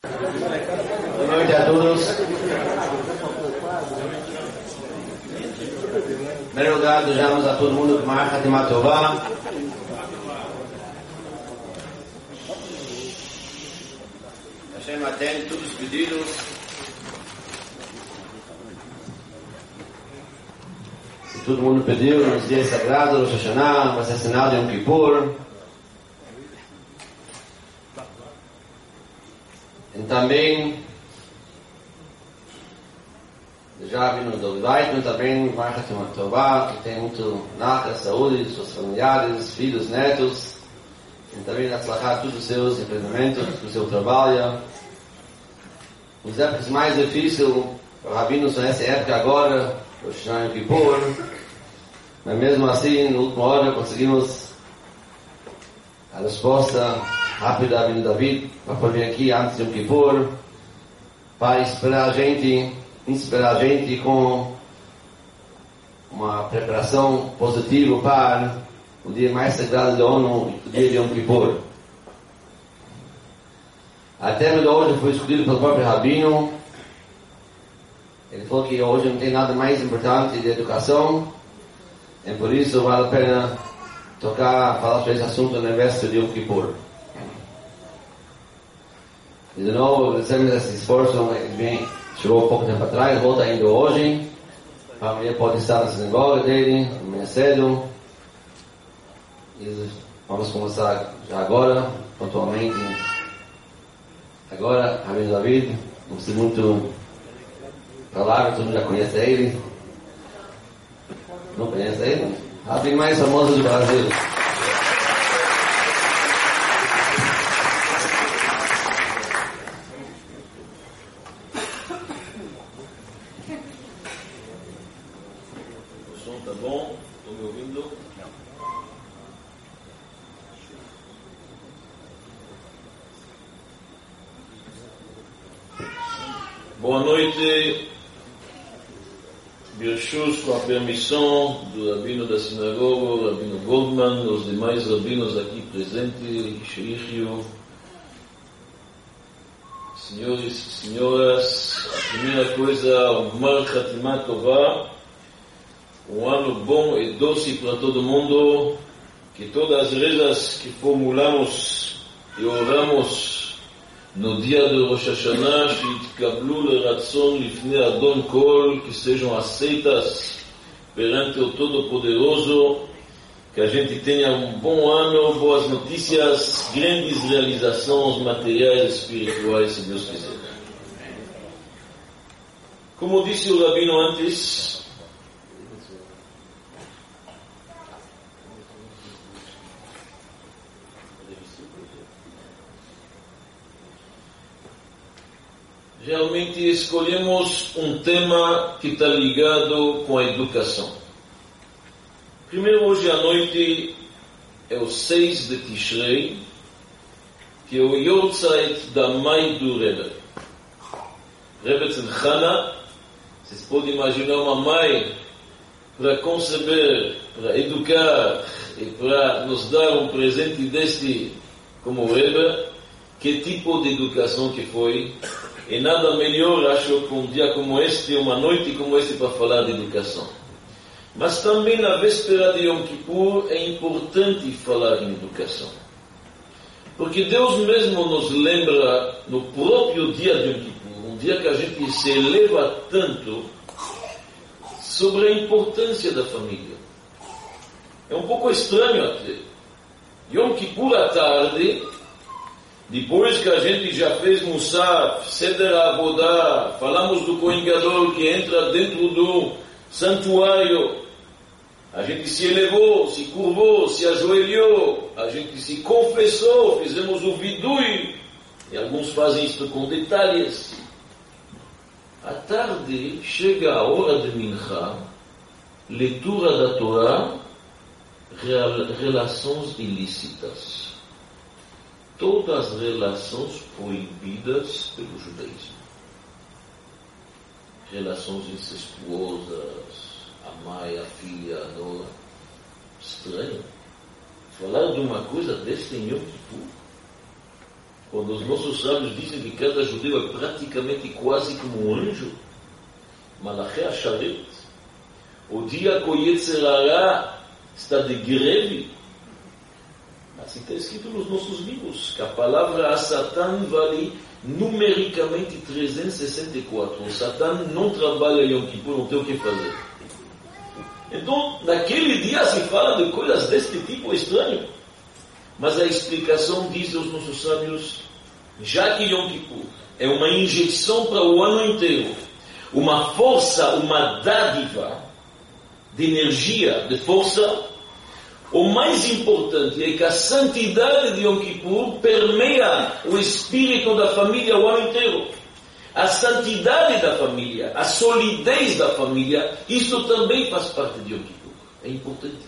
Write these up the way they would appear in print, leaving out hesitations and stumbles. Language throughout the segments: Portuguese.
Boa noite a todos. Em primeiro lugar, desejamos a todo mundo Gmar Hatima Tová. Hashem atende todos os pedidos. E todo mundo pediu nos dias sagrados, Rosh Hashanah, o assassinato de Yom Kippur. E também já vimos do Leitman também Gmar Hatima Tová, que tem muito nata, saúde, seus familiares, filhos, netos. E também atzlachar todos os seus empreendimentos, o seu trabalho. Os épocas mais difíceis, para rabinos nessa época agora, o Shana Yom Kippur, mas mesmo assim, na última hora, conseguimos a resposta rápida da Rabino David para vir aqui antes de Yom Kippur, para inspirar a gente com uma preparação positiva para o dia mais sagrado do ano, o dia de Yom Kippur. A tema de hoje foi escolhido pelo próprio Rabino. Ele falou que hoje não tem nada mais importante de educação, e por isso vale a pena falar sobre esse assunto na véspera de Yom Kippur. E de novo, agradecemos esse esforço. Ele chegou um pouco tempo atrás, volta ainda hoje. Amanhã pode estar na sinagoga dele, amanhã cedo. E vamos começar já agora, pontualmente. Agora, Rabino David, não precisa muito falar, todo mundo já conhece ele. Não conhece ele? A Rabino mais famoso do Brasil. O som tá bom? Estão me ouvindo? Boa noite, Birshus, com a permissão do Rabino da Sinagoga, Rabino Goldman, os demais rabinos aqui presentes, Sheikhio, senhores e senhoras. A primeira coisa, Gmar Hatima Tová, um ano bom e doce para todo mundo, que todas as rezas que formulamos e oramos no dia do Rosh Hashanah, שיתקבלו לרצון לפני אדון כל, que sejam aceitas perante o Todo-Poderoso, que a gente tenha um bom ano, boas notícias, grandes realizações materiais e espirituais, se Deus quiser. Como disse o Rabino antes, realmente escolhemos um tema que está ligado com a educação. Primeiro, hoje à noite é o 6 de Tishrei, que é o Yortzeit da mãe do Rebbe. Rebbe Tzedchana, vocês podem imaginar uma mãe para conceber, para educar e para nos dar um presente deste como Rebbe, que tipo de educação que foi. E nada melhor, acho, que um dia como este, uma noite como este, para falar de educação. Mas também na véspera de Yom Kippur é importante falar em educação. Porque Deus mesmo nos lembra, no próprio dia de Yom Kippur, um dia que a gente se eleva tanto, sobre a importância da família. É um pouco estranho até. Yom Kippur à tarde, depois que a gente já fez Musaf, Seder Avodah, falamos do Kohen Gadol que entra dentro do santuário, a gente se elevou, se curvou, se ajoelhou, a gente se confessou, fizemos o vidui, e alguns fazem isso com detalhes. À tarde chega a hora de Mincha, leitura da Torá, relações ilícitas. Todas as relações proibidas pelo judaísmo. Relações incestuosas, a mãe, a filha, a nora. Estranho. Falar de uma coisa desta em Yom Kippur. quando os nossos sábios dizem que cada judeu é praticamente quase como um anjo, Malachi Asharet, o dia que o Yetzer Hara está de greve, assim está escrito nos nossos livros, que a palavra a Satan vale numericamente 364. O Satan não trabalha em Yom Kippur, não tem o que fazer. Então, naquele dia se fala de coisas deste tipo estranho. Mas a explicação diz aos nossos sábios, já que Yom Kippur é uma injeção para o ano inteiro, uma força, uma dádiva de energia, de força, o mais importante é que a santidade de Yom Kippur permeia o espírito da família o ano inteiro. A santidade da família, a solidez da família, isso também faz parte de Yom Kippur. É importante.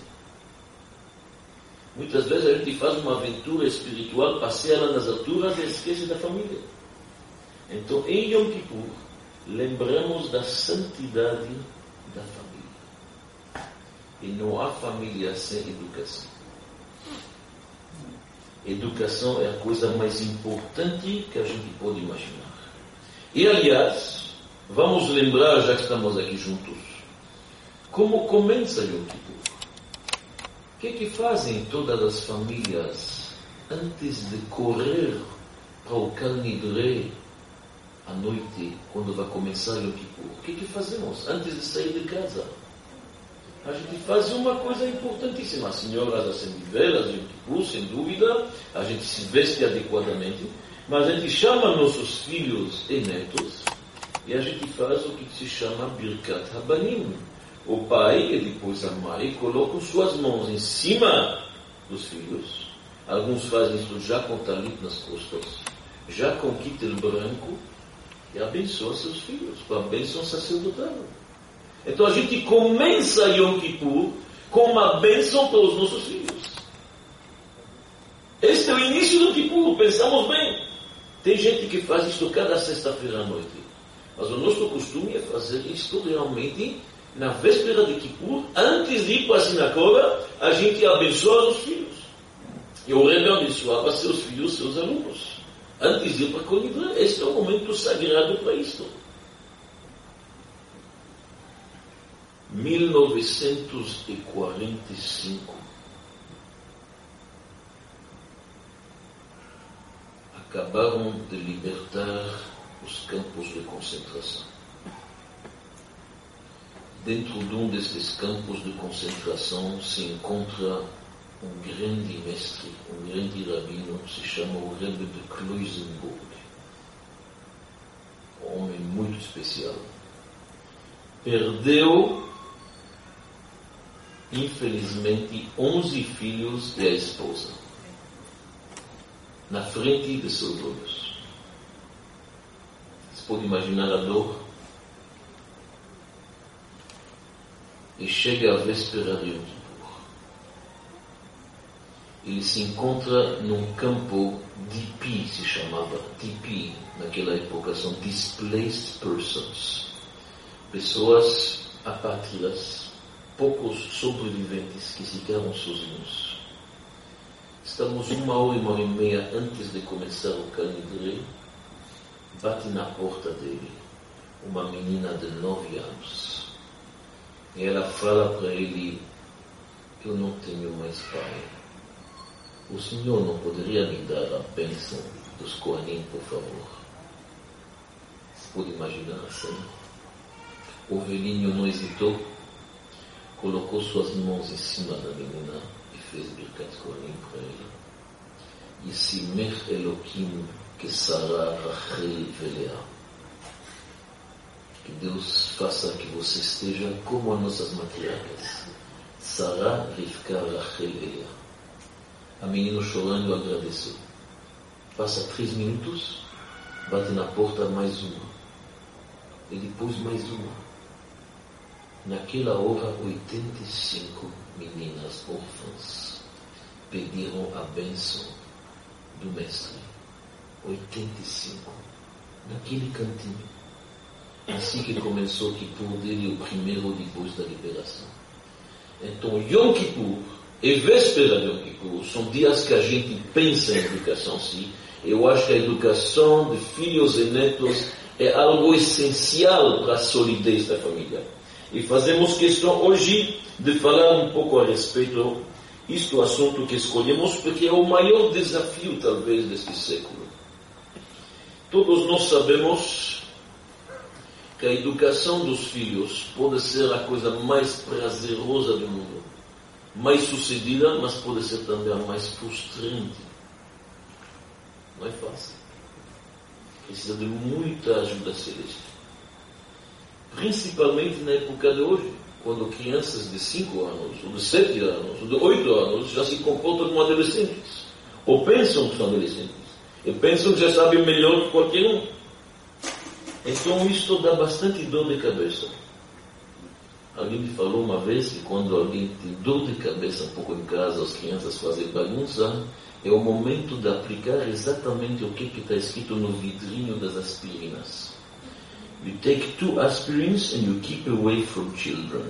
Muitas vezes a gente faz uma aventura espiritual, passeia lá nas alturas e esquece da família. Então, em Yom Kippur, lembramos da santidade da família. E não há família sem educação. Educação é a coisa mais importante que a gente pode imaginar. E, aliás, vamos lembrar, já que estamos aqui juntos, como começa Yom Kippur. O que fazem todas as famílias antes de correr para o Calnidré à noite, quando vai começar Yom Kippur? O que fazemos antes de sair de casa? A gente faz uma coisa importantíssima. As senhoras acendem velas Yom Kippur, sem dúvida, a gente se veste adequadamente, mas a gente chama nossos filhos e netos e a gente faz o que se chama Birkat Habanim. O pai e depois a mãe colocam suas mãos em cima dos filhos. Alguns fazem isso já com talit nas costas, já com kittel branco, e abençoam seus filhos, com a bênção sacerdotal. Então a gente começa Yom Kippur com uma bênção para os nossos filhos. Este é o início do Kippur, pensamos bem. Tem gente que faz isto cada sexta-feira à noite. Mas o nosso costume é fazer isto realmente na véspera de Kippur, antes de ir para a sinagoga, a gente abençoa os filhos. E o Rebbe abençoava seus filhos, seus alunos. Antes de ir para a Calnidré, este é o momento sagrado para isto. 1945. Acabaram de libertar os campos de concentração. Dentro de um desses campos de concentração se encontra um grande mestre, um grande rabino, se chama o Rebbe de Kloisenburg. Um homem muito especial. Perdeu, infelizmente, 11 filhos e a esposa, na frente de seus olhos. Você pode imaginar a dor? E chega a véspera de Yom Kippur. Ele se encontra num campo DP, se chamava DP, naquela época são Displaced Persons. Pessoas apátridas, poucos sobreviventes que ficaram sozinhos. Estamos 1h antes de começar o Calnidré. Bate na porta dele uma menina de 9 anos. E ela fala para ele: eu não tenho mais pai. O senhor não poderia me dar a bênção dos Kohanim, por favor? Você pode imaginar assim? O velhinho não hesitou, colocou suas mãos em cima da menina e fez Birkat Kohanim para ela. Yisimech Elokim que Sarah Rachel Velea. Que Deus faça que você esteja como as nossas matriarcas, Sarah, Rivka, Rachel e Lea. A menina chorando agradeceu. Passa 3 minutos, bate na porta mais uma. E depois mais uma. Naquela hora, 85 meninas órfãs pediram a bênção do mestre. 85. Naquele cantinho. Assim que começou o Kippur dele, o primeiro depois da liberação. Então, Yom Kippur e véspera de Yom Kippur são dias que a gente pensa em educação, sim. Eu acho que a educação de filhos e netos é algo essencial para a solidez da família. E fazemos questão hoje de falar um pouco a respeito isto, o assunto que escolhemos, porque é o maior desafio, talvez, deste século. Todos nós sabemos que a educação dos filhos pode ser a coisa mais prazerosa do mundo, mais sucedida, mas pode ser também a mais frustrante. Não é fácil. Precisa de muita ajuda celeste. Principalmente na época de hoje, quando crianças de 5 anos, ou de 7 anos, ou de 8 anos já se comportam como adolescentes, ou pensam que são adolescentes, e pensam que já sabem melhor que qualquer um. Então isto dá bastante dor de cabeça. Alguém me falou uma vez que quando alguém tem dor de cabeça um pouco em casa, as crianças fazem bagunça, é o momento de aplicar exatamente o que está escrito no vidrinho das aspirinas. You take 2 aspirins and you keep away from children.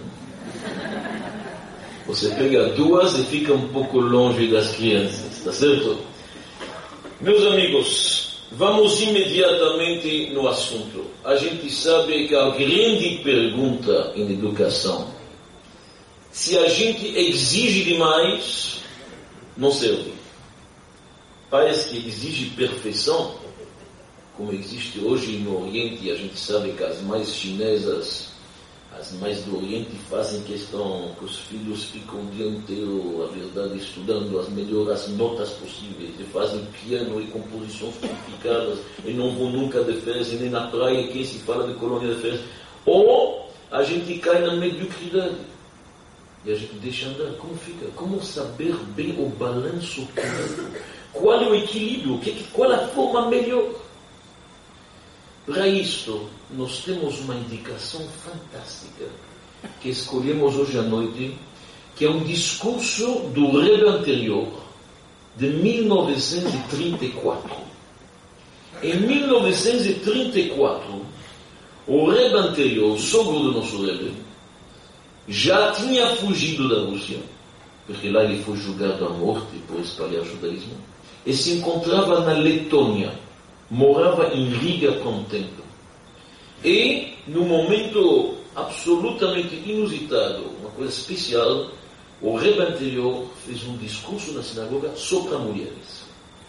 Você pega 2 e fica um pouco longe das crianças, está certo? Meus amigos, vamos imediatamente no assunto. A gente sabe que a grande pergunta em educação, se a gente exige demais, não serve. Parece que exige perfeição, como existe hoje no Oriente, e a gente sabe que as mães chinesas, as mães do Oriente fazem questão que os filhos ficam o dia inteiro, a verdade, estudando as melhores notas possíveis, e fazem piano e composições complicadas, e não vão nunca de férias, e nem na praia, quem se fala de colônia de férias. Ou a gente cai na mediocridade, e a gente deixa andar. Como fica? Como saber bem o balanço correto? Qual é o equilíbrio? Qual é a forma melhor? Para isto, nós temos uma indicação fantástica que escolhemos hoje à noite, que é um discurso do Rebbe anterior, de 1934. Em 1934, o Rebbe anterior, o sogro do nosso Rebbe, já tinha fugido da Rússia, porque lá ele foi julgado à morte por espalhar judaísmo, e se encontrava na Letônia. Morava em Riga por um tempo. E, num momento absolutamente inusitado, uma coisa especial, o Rebbe anterior fez um discurso na sinagoga só para mulheres.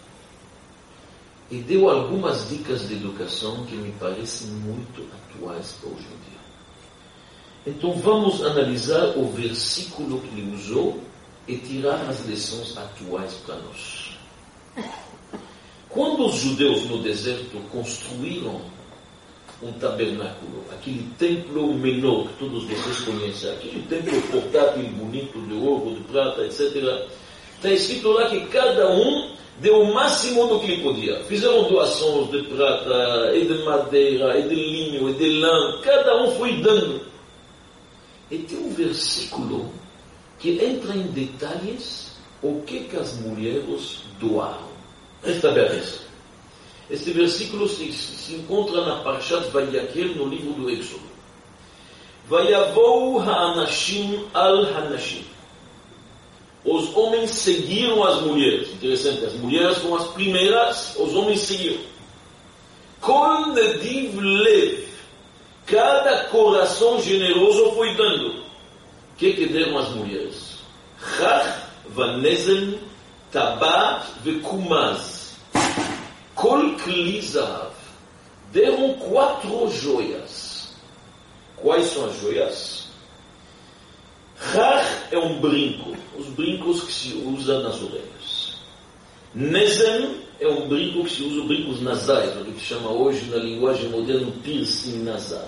E deu algumas dicas de educação que me parecem muito atuais para hoje em dia. Então vamos analisar o versículo que ele usou e tirar as lições atuais para nós. Quando os judeus no deserto construíram um tabernáculo, aquele templo menor que todos vocês conhecem, aquele templo portátil, bonito, de ouro, de prata, etc., está escrito lá que cada um deu o máximo do que ele podia. Fizeram doações de prata, e de madeira, e de linho, e de lã, cada um foi dando. E tem um versículo que entra em detalhes o que as mulheres doaram. Presta bem atenção. Este versículo se encontra na Parshat Vayakhel, no livro do Êxodo. Vayavou ha'anashim al hanashim. Os homens seguiram as mulheres. Interessante, as mulheres foram as primeiras, os homens seguiram. Kol nediv lev. Cada coração generoso foi dando. O que deram as mulheres? Chach vanezel tabat vekumaz. Kol kli zahav. Deram 4 joias. Quais são as joias? Chach é um brinco. Os brincos que se usa nas orelhas. Nezel é um brinco que se usa, brincos nasais, o que se chama hoje na linguagem moderna piercing nasal.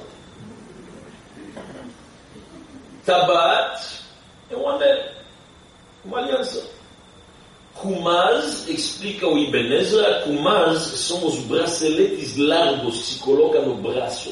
Tabat é um anel, uma aliança. Kumaz, explica o Ibn Ezra, Kumaz são os braceletes largos que se colocam no braço.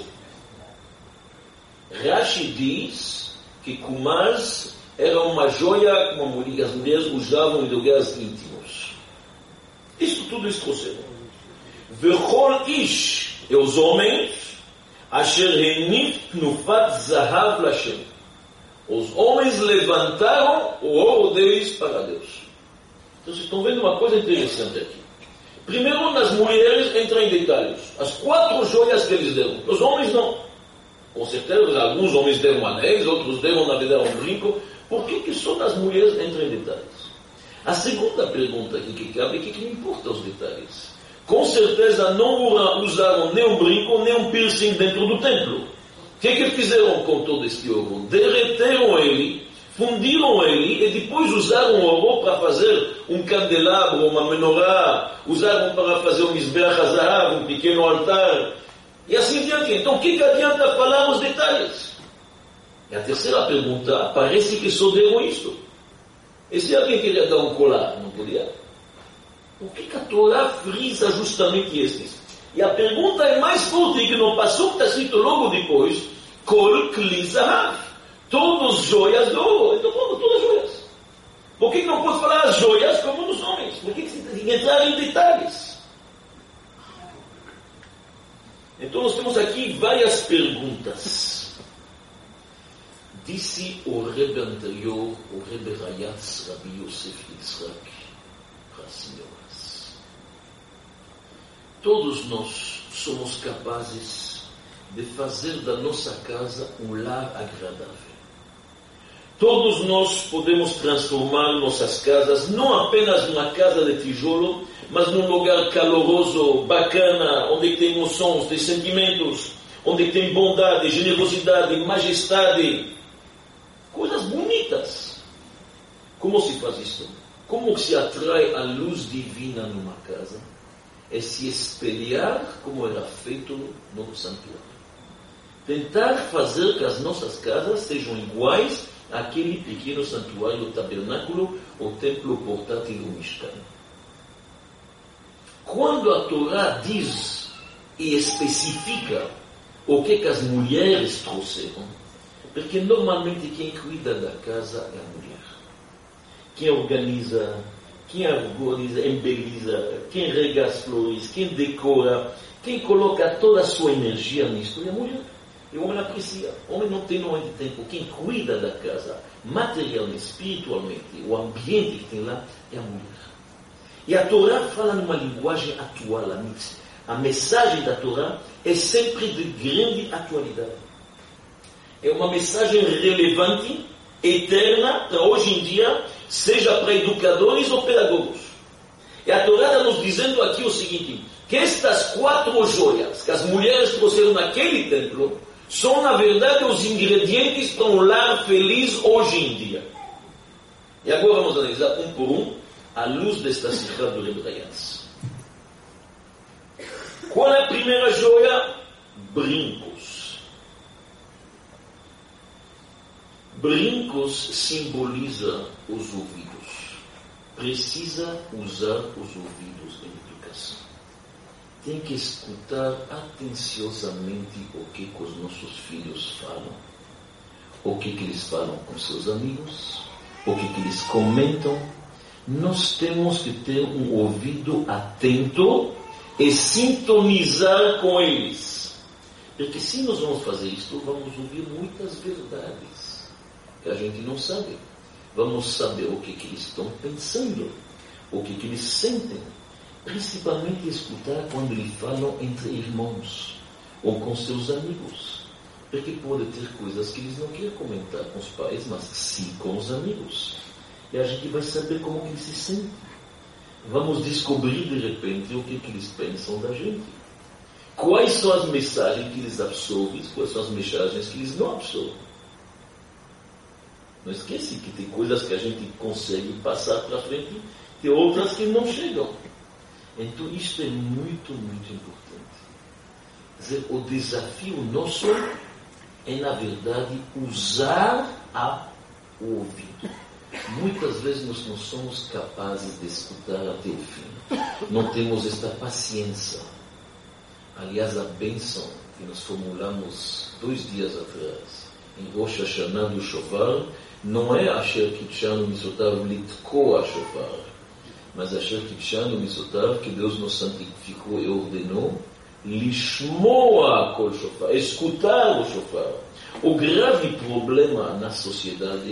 Rashi diz que Kumaz era uma joia como as mulheres usavam em lugares íntimos. Isso tudo trouxeram. Vechol ish, e os homens, asher henif pnufat zahav lashem. Os homens levantaram o ouro deles fez para Deus. Então vocês estão vendo uma coisa interessante aqui. Primeiro, nas mulheres entra em detalhes. As 4 joias que eles deram. Os homens não. Com certeza, alguns homens deram anéis, outros deram, na verdade, um brinco. Por que só nas mulheres entra em detalhes? A segunda pergunta aqui que cabe é que me importa os detalhes. Com certeza não usaram nem um brinco, nem um piercing dentro do templo. O que fizeram com todo este ouro? Derreteram ele, fundiram ele e depois usaram o ouro para fazer um candelabro, uma menorá, usaram para fazer um mizbeach hazahav, um pequeno altar, e assim diante. Então o que adianta falar os detalhes? E a terceira pergunta, parece que só deram isto. E se alguém queria dar um colar, não podia? Por que a Torá frisa justamente estes? E a pergunta é mais forte que no passou que está escrito logo depois, Kol Kli Zahav. Todas joias de ouro. Então, todas joias. Por que não pode falar as joias como nos homens? Por que se tem que entrar em detalhes? Então, nós temos aqui várias perguntas. Disse o Rebbe anterior, o Rebbe Rayatz, Rabbi Yosef Yitzhak Hassinyoras. Todos nós somos capazes de fazer da nossa casa um lar agradável. Todos nós podemos transformar nossas casas, não apenas numa casa de tijolo, mas num lugar caloroso, bacana, onde tem emoções, tem sentimentos, onde tem bondade, generosidade, majestade, coisas bonitas. Como se faz isso? Como se atrai a luz divina numa casa? É se espelhar como era feito no santuário. Tentar fazer que as nossas casas sejam iguais àquele pequeno santuário, o tabernáculo, o templo portátil, o Mishkan. Quando a Torá diz e especifica o que as mulheres trouxeram, porque normalmente quem cuida da casa é a mulher. Quem organiza, embeliza, quem rega as flores, quem decora, quem coloca toda a sua energia nisto é a mulher. E o homem aprecia. O homem não tem muito tempo. Quem cuida da casa, materialmente, espiritualmente, o ambiente que tem lá, é a mulher. E a Torá fala numa linguagem atual, a mensagem da Torá é sempre de grande atualidade. É uma mensagem relevante, eterna, para hoje em dia, seja para educadores ou pedagogos. E a Torá está nos dizendo aqui o seguinte, que estas 4 joias que as mulheres trouxeram naquele templo, são, na verdade, os ingredientes para um lar feliz hoje em dia. E agora vamos analisar um por um, à luz desta Sikha do Rebbe Rayatz. Qual é a primeira joia? Brincos. Brincos simboliza os ouvidos. Precisa usar os ouvidos em educação. Tem que escutar atenciosamente o que os nossos filhos falam, o que eles falam com seus amigos, o que eles comentam. Nós temos que ter um ouvido atento e sintonizar com eles. Porque se nós vamos fazer isso, vamos ouvir muitas verdades que a gente não sabe. Vamos saber o que eles estão pensando, o que eles sentem. Principalmente escutar quando eles falam entre irmãos ou com seus amigos. Porque pode ter coisas que eles não querem comentar com os pais, mas sim com os amigos. E a gente vai saber como que eles se sentem. Vamos descobrir de repente o que eles pensam da gente. Quais são as mensagens que eles absorvem, quais são as mensagens que eles não absorvem. Não esquece que tem coisas que a gente consegue passar para frente, tem outras que não chegam. Então isto é muito, muito importante. Quer dizer, o desafio nosso é, na verdade, usar o ouvido. Muitas vezes nós não somos capazes de escutar até o fim. Não temos esta paciência. Aliás, a bênção que nós formulamos 2 dias atrás, em Rosh Hashanah do Shofar, não é Asher Kitshanu Misotav Litkoa Shofar, mas Asher Kitshanu Misotav, que Deus nos santificou e ordenou, Lishmoa Kol Shofar, escutar o Shofar. O grave problema na sociedade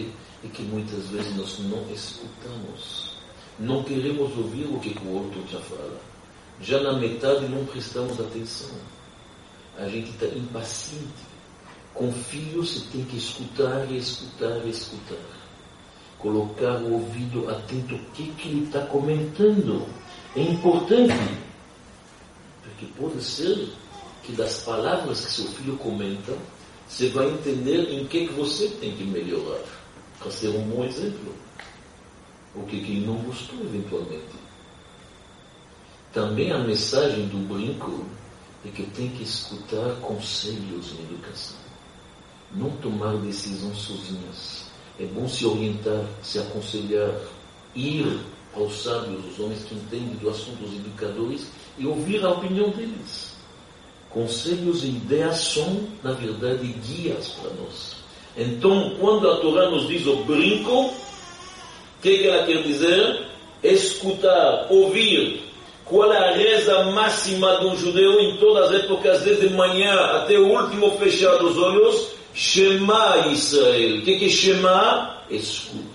é que muitas vezes nós não escutamos. Não queremos ouvir o que o outro já fala. Já na metade não prestamos atenção. A gente está impaciente. Com filhos você tem que escutar, escutar, escutar. Colocar o ouvido atento ao que ele está comentando. É importante. Porque pode ser que das palavras que seu filho comenta, você vai entender em que você tem que melhorar. Para ser um bom exemplo. O que ele não gostou eventualmente. Também a mensagem do brinco é que tem que escutar conselhos na educação. Não tomar decisões sozinhas. É bom se orientar, se aconselhar, ir aos sábios, os homens que entendem do assunto, os educadores, e ouvir a opinião deles. Conselhos e ideias são, na verdade, guias para nós. Então, quando a Torá nos diz o brinco, o que ela quer dizer? Escutar, ouvir. Qual é a reza máxima de um judeu em todas as épocas, desde manhã até o último fechar dos olhos? Shema Israel. O que é Shema? Escuta.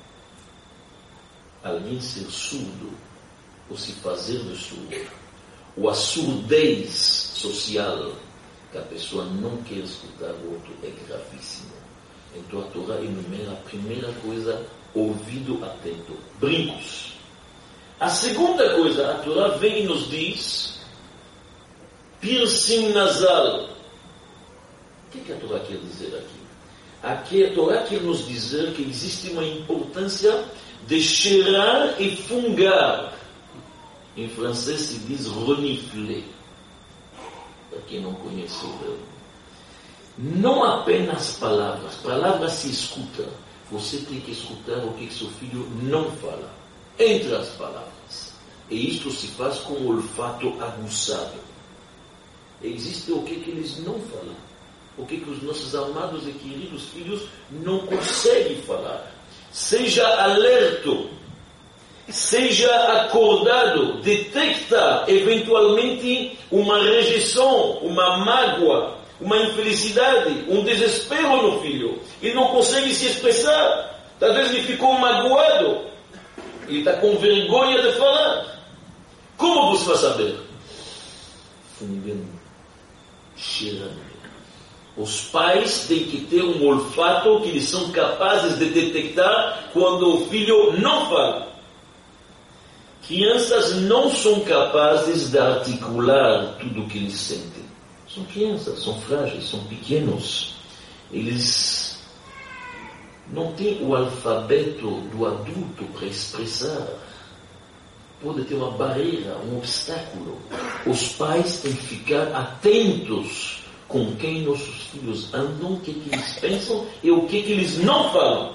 Alguém ser surdo, ou se fazer de surdo, ou a surdez social, que a pessoa não quer escutar o outro, é gravíssimo. Então a Torá enumera a primeira coisa, ouvido atento, brincos. A segunda coisa, a Torá vem e nos diz, piercing nasal. O que a Torá quer dizer aqui? Aqui a Torá quer nos dizer que existe uma importância de cheirar e fungar. Em francês se diz renifler. Para quem não conhece o verbo. Não apenas palavras. Palavras se escuta. Você tem que escutar o que seu filho não fala. Entre as palavras. E isto se faz com o olfato aguçado. Existe o que eles não falam. O que os nossos amados e queridos filhos não conseguem falar. Seja alerto, seja acordado, detecta eventualmente uma rejeição, uma mágoa, uma infelicidade, um desespero no filho. Ele não consegue se expressar. Talvez ele ficou magoado. Ele está com vergonha de falar. Como você vai saber? Fungando, cheirando. Os pais têm que ter um olfato que eles são capazes de detectar quando o filho não fala. Crianças não são capazes de articular tudo o que eles sentem. São crianças, são frágeis, são pequenos. Eles não têm o alfabeto do adulto para expressar. Pode ter uma barreira, um obstáculo. Os pais têm que ficar atentos com quem nossos filhos andam, o que eles pensam e o que eles não falam.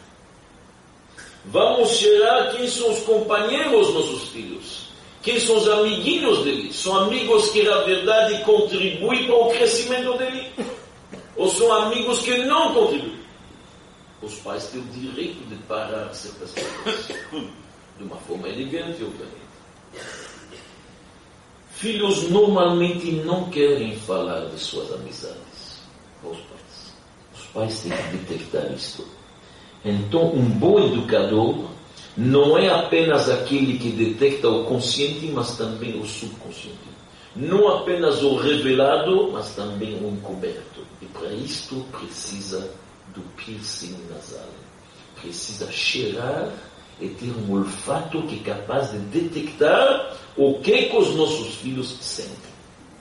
Vamos cheirar quem são os companheiros dos nossos filhos, quem são os amiguinhos deles. São amigos que na verdade contribuem para o crescimento dele, ou são amigos que não contribuem. Os pais têm o direito de parar certas coisas, de uma forma elegante, obviamente. Filhos normalmente não querem falar de suas amizades aos pais. Os pais têm que detectar isto. Então, um bom educador não é apenas aquele que detecta o consciente, mas também o subconsciente. Não apenas o revelado, mas também o encoberto. E para isto precisa do piercing nasal. Precisa cheirar e ter um olfato que é capaz de detectar o que os nossos filhos sentem.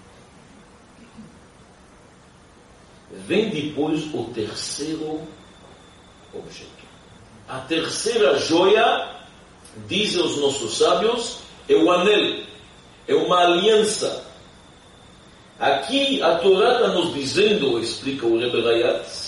Vem depois o terceiro objeto. A terceira joia, dizem os nossos sábios, é o anel, é uma aliança. Aqui a Torá está nos dizendo, explica o Rebbe Rayatz,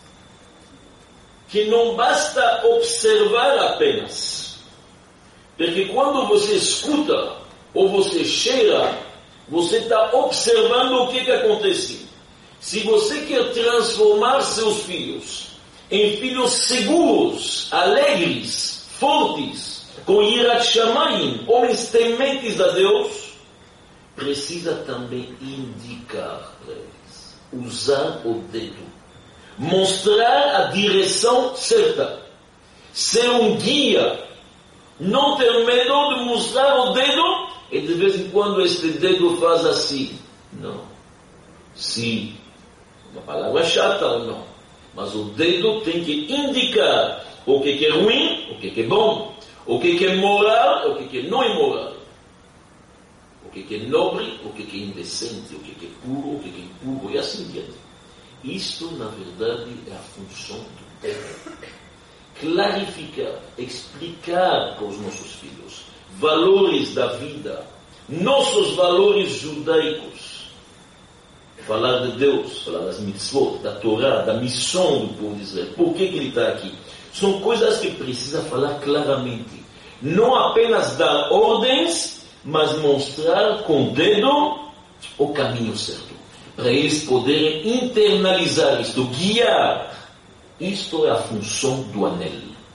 que não basta observar apenas. Porque quando você escuta ou você cheira, você está observando o que acontece. Se você quer transformar seus filhos em filhos seguros, alegres, fortes, com Yirat Shamayim, homens tementes a Deus, precisa também indicar para eles, usar o dedo. Mostrar a direção certa. Ser um guia. Não ter medo de mostrar o dedo e de vez em quando este dedo faz assim. Não. Se uma palavra chata ou não. Mas o dedo tem que indicar o que é ruim, o que é bom. O que é moral, o que é não imoral. O que é nobre, o que é indecente. O que é puro, o que é impuro e assim diante. Isto, na verdade, é a função do dedo. Clarificar, explicar para os nossos filhos valores da vida, nossos valores judaicos. Falar de Deus, falar das mitzvot, da Torá, da missão do povo de Israel. Por que ele está aqui? São coisas que precisa falar claramente. Não apenas dar ordens, mas mostrar com o dedo o caminho certo. Para eles poderem internalizar isto, guiar. Isto é a função do anel.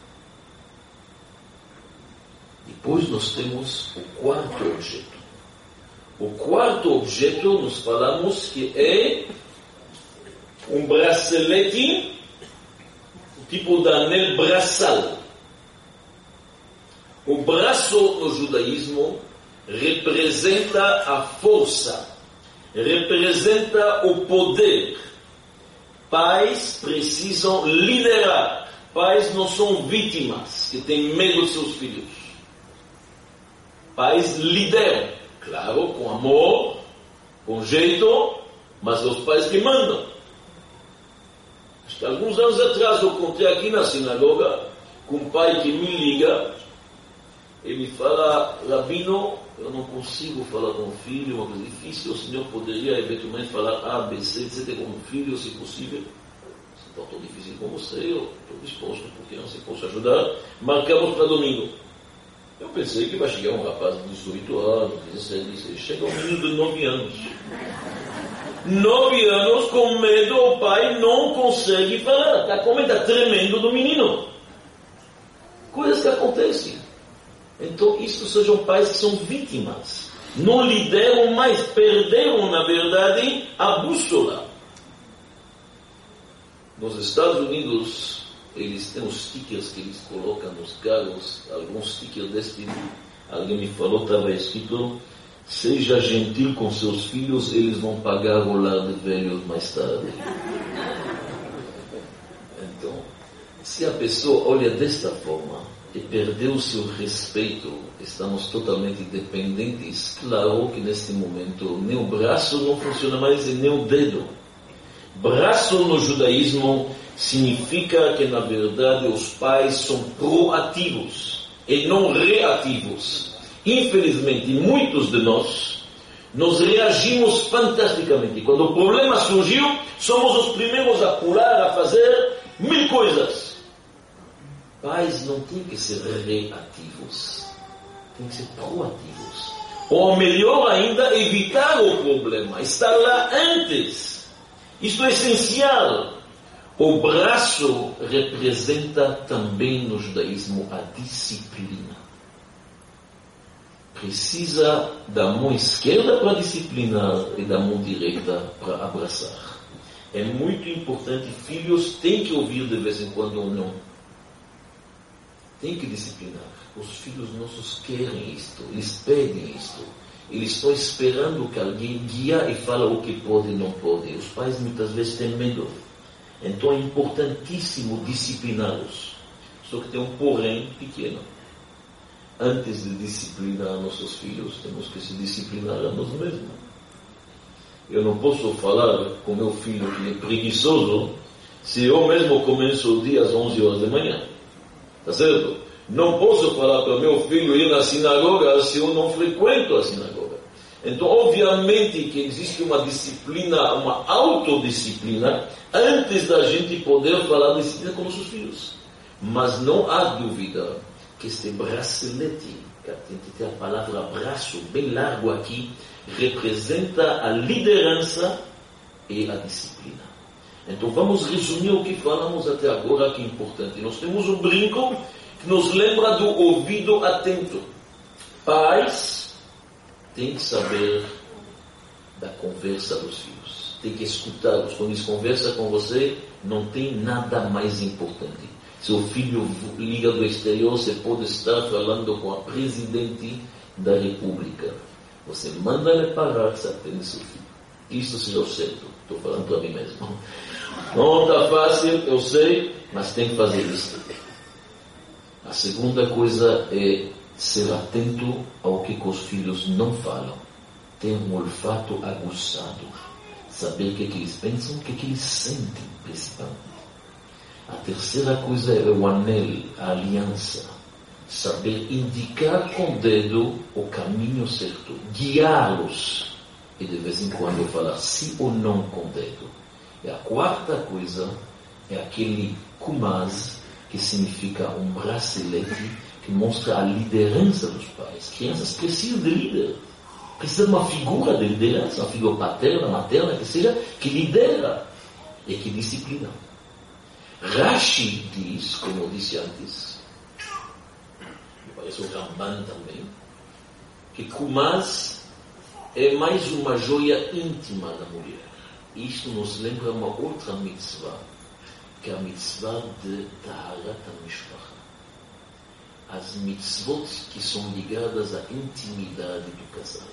Depois nós temos o quarto objeto. O quarto objeto, nós falamos que é um bracelete, tipo de anel braçal. O braço no judaísmo representa a força, representa o poder. Pais precisam liderar. Pais não são vítimas que têm medo de seus filhos. Pais lideram. Claro, com amor, com jeito, mas os pais que mandam. Acho que alguns anos atrás eu contei aqui na sinagoga com um pai que me liga. Ele fala: Rabino, eu não consigo falar com o filho, uma coisa difícil, o senhor poderia eventualmente falar A, B, C, etc. com o filho, se possível. Se está tão difícil com você, eu estou disposto, porque não se posso ajudar. Marcamos para domingo. Eu pensei que vai chegar um rapaz de 18 anos, 17, chega um menino de 9 anos. 9 anos, com medo, o pai não consegue falar, está com medo, está tremendo do menino. Coisas que acontecem. Então, isso sejam pais que são vítimas. Não lideram mais, perderam, na verdade, a bússola. Nos Estados Unidos, eles têm os stickers que eles colocam nos carros, alguns stickers deste, alguém me falou, estava escrito: seja gentil com seus filhos, eles vão pagar o lar de velhos mais tarde. Então, se a pessoa olha desta forma e perdeu o seu respeito, estamos totalmente dependentes. Claro que neste momento nem o braço não funciona mais e nem o dedo. Braço no judaísmo significa que, na verdade, os pais são proativos e não reativos. Infelizmente, muitos de nós reagimos fantasticamente. Quando o problema surgiu, somos os primeiros a pular, a fazer 1000 coisas. Pais não têm que ser reativos, têm que ser proativos. Ou melhor ainda, evitar o problema, estar lá antes. Isto é essencial. O braço representa também no judaísmo a disciplina. Precisa da mão esquerda para disciplinar e da mão direita para abraçar. É muito importante, filhos têm que ouvir de vez em quando ou não. Tem que disciplinar. Os filhos nossos querem isto, eles pedem isto. Eles estão esperando que alguém guia e fala o que pode e não pode. Os pais muitas vezes têm medo. Então é importantíssimo discipliná-los. Só que tem um porém pequeno. Antes de disciplinar nossos filhos, temos que se disciplinar a nós mesmos. Eu não posso falar com meu filho que é preguiçoso se eu mesmo começo o dia às 11 horas da manhã. Está certo? Não posso falar para meu filho ir na sinagoga se eu não frequento a sinagoga. Então, obviamente que existe uma disciplina, uma autodisciplina, antes da gente poder falar de disciplina com nossos filhos. Mas não há dúvida que este bracelete, que tem que ter a palavra braço bem largo aqui, representa a liderança e a disciplina. Então vamos resumir o que falamos até agora, que é importante. Nós temos um brinco que nos lembra do ouvido atento. Pais têm que saber da conversa dos filhos. Tem que escutá-los. Quando eles conversam com você, Não tem nada mais importante. Seu filho liga do exterior, você pode estar falando com a presidente da República. Você manda ele parar, você atende seu filho. Isso seja o certo. Estou falando para mim mesmo. Não está fácil, eu sei, mas tem que fazer isso. A segunda coisa é ser atento ao que os filhos não falam. Ter um olfato aguçado. Saber o que eles pensam, o que eles sentem, principalmente. A terceira coisa é o anel, a aliança. Saber indicar com o dedo o caminho certo. Guiá-los. E de vez em quando falar sim ou não com o dedo. E a quarta coisa é aquele kumaz, que significa um bracelete que mostra a liderança dos pais. Crianças precisam de líder. Precisa de uma figura de liderança, uma figura paterna, materna, que seja, que lidera e que disciplina. Rashi diz, como eu disse antes, me parece o Ramban também, que kumaz é mais uma joia íntima da mulher. Isto nos lembra uma outra mitzvah, que é a mitzvah de Taharat HaMishpacha. As mitzvot que são ligadas à intimidade do casal.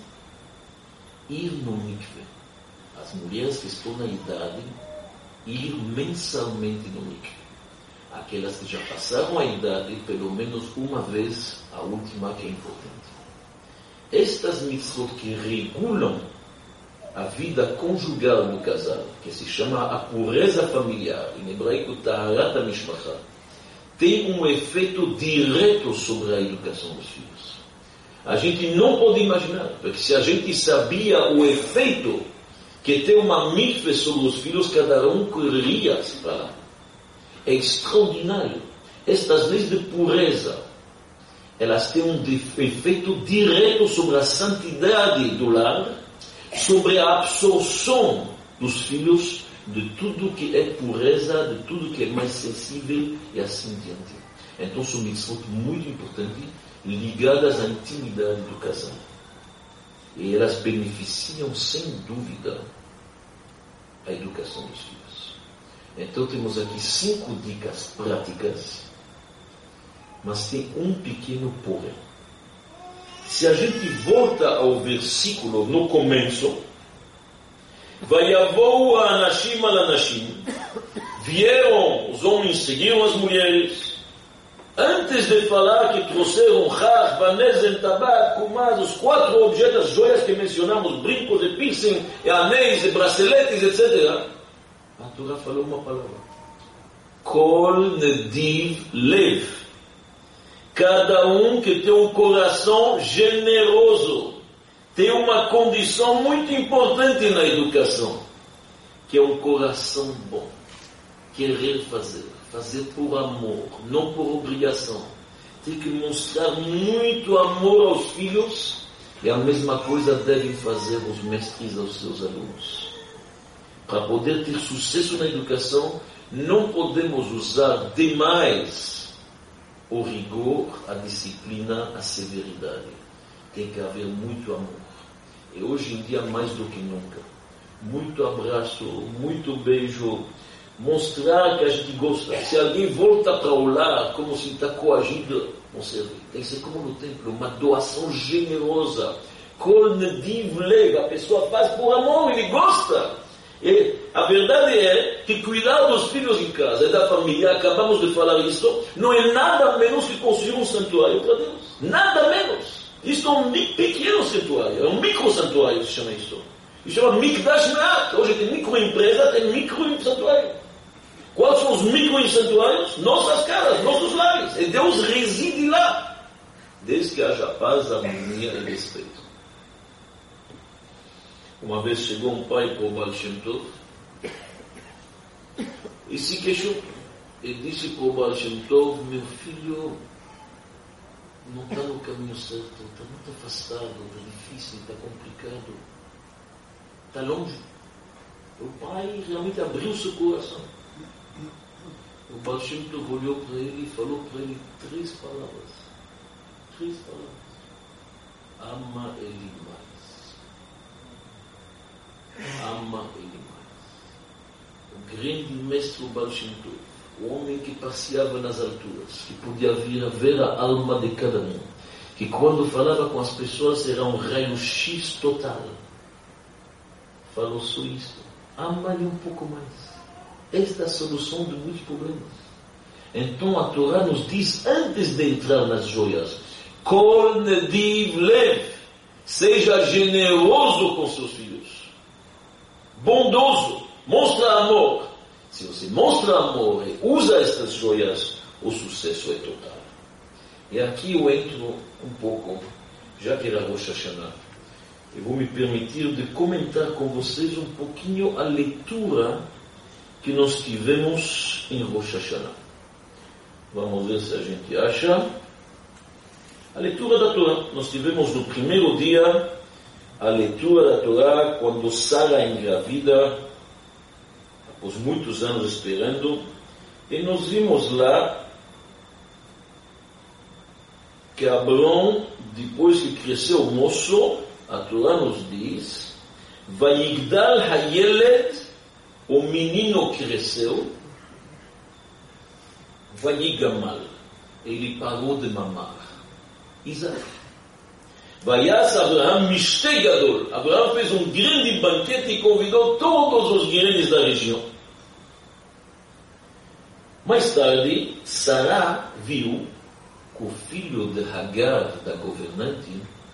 Ir no mikve. As mulheres que estão na idade, ir mensalmente no mikve. Aquelas que já passaram a idade, pelo menos uma vez, a última que é importante. Estas mitzvot que regulam a vida conjugal do casal, que se chama a pureza familiar, em hebraico Taharat HaMishpacha, tem um efeito direto sobre a educação dos filhos. A gente não pode imaginar, porque se a gente sabia o efeito que tem uma mikve sobre os filhos, cada um correria-se para lá. É extraordinário. Estas leis de pureza, elas têm um efeito direto sobre a santidade do lar, sobre a absorção dos filhos de tudo que é pureza, de tudo que é mais sensível e assim diante. Então são mitzvot muito importantes, ligadas à intimidade do casal. E elas beneficiam, sem dúvida, a educação dos filhos. Então temos aqui 5 dicas práticas, mas tem um pequeno porém. Se a gente volta ao versículo no começo, Vayavou anashim al anashim, vieram os homens, seguiram as mulheres. Antes de falar que trouxeram chaz, vanezen, tabaco, kumaz, os 4 objetos, joias que mencionamos, brincos e piercing, e anéis e braceletes, etc. A Torá falou uma palavra. Kol nediv lev. Cada um que tem um coração generoso. Tem uma condição muito importante na educação, que é um coração bom. Querer fazer por amor, não por obrigação. Tem que mostrar muito amor aos filhos, e a mesma coisa devem fazer os mestres aos seus alunos. Para poder ter sucesso na educação, não podemos usar demais o rigor, a disciplina, a severidade. Tem que haver muito amor. E hoje em dia, mais do que nunca, muito abraço, muito beijo, mostrar que a gente gosta. Se alguém volta para o lar como se está coagido, não serve. Tem que ser como no templo, uma doação generosa. Kol nediv lev, a pessoa faz por amor, ele gosta. E a verdade é que cuidar dos filhos em casa e da família, acabamos de falar isso, não é nada menos que construir um santuário para Deus. Nada menos. Isto é um pequeno santuário, é um micro-santuário, se chama isso. Isso chama Mikdash Me'at. Hoje tem microempresa, tem micro-santuário. Quais são os micro-santuários? Nossas casas, nossos lares. E Deus reside lá, desde que haja paz, harmonia e respeito. Uma vez chegou um pai para o Baal Shem Tov e se queixou. E disse para o Baal Shem Tov: meu filho não está no caminho certo, está muito afastado, está difícil, está complicado, está longe. O pai realmente abriu seu coração. O Baal Shem Tov olhou para ele e falou para ele 3 palavras. 3 palavras. Ama ele mais. Ama ele mais. o grande mestre Baal Shem Tov, o homem que passeava nas alturas, que podia vir a ver a alma de cada um, que quando falava com as pessoas era um raio-x total. Falou só isso. Ama-lhe um pouco mais. Esta é a solução de muitos problemas. Então a Torá nos diz, antes de entrar nas joias, Kol nediv lev, seja generoso com seus filhos, bondoso, mostra amor. Se você mostra amor e usa estas joias, o sucesso é total. E aqui eu entro um pouco, já que era Rosh Hashanah, eu vou me permitir de comentar com vocês um pouquinho a leitura que nós tivemos em Rosh Hashanah. Vamos ver se a gente acha. A leitura da Torá. Nós tivemos no primeiro dia a leitura da Torá quando Sara engravida, após muitos anos esperando, e nós vimos lá que Abrão, depois que cresceu o moço, a Torá nos diz, Vayigdal hayeled, o menino cresceu, Vayigamal, ele parou de mamar. Isaac. Vayas Abraham mishte gadol. Abraham fez um grande banquete e convidou todos os grandes da região. Mais tarde, Sará viu que o filho de Hagar, da governante,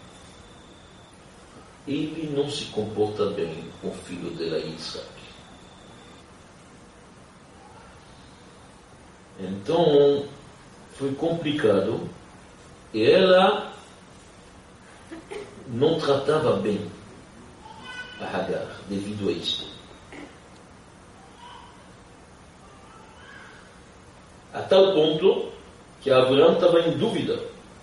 ele não se comporta bem com o filho dela, Isaac. Então, foi complicado. E ela não tratava bem a Hagar, devido a isto. A tal ponto que Abraão estava em dúvida.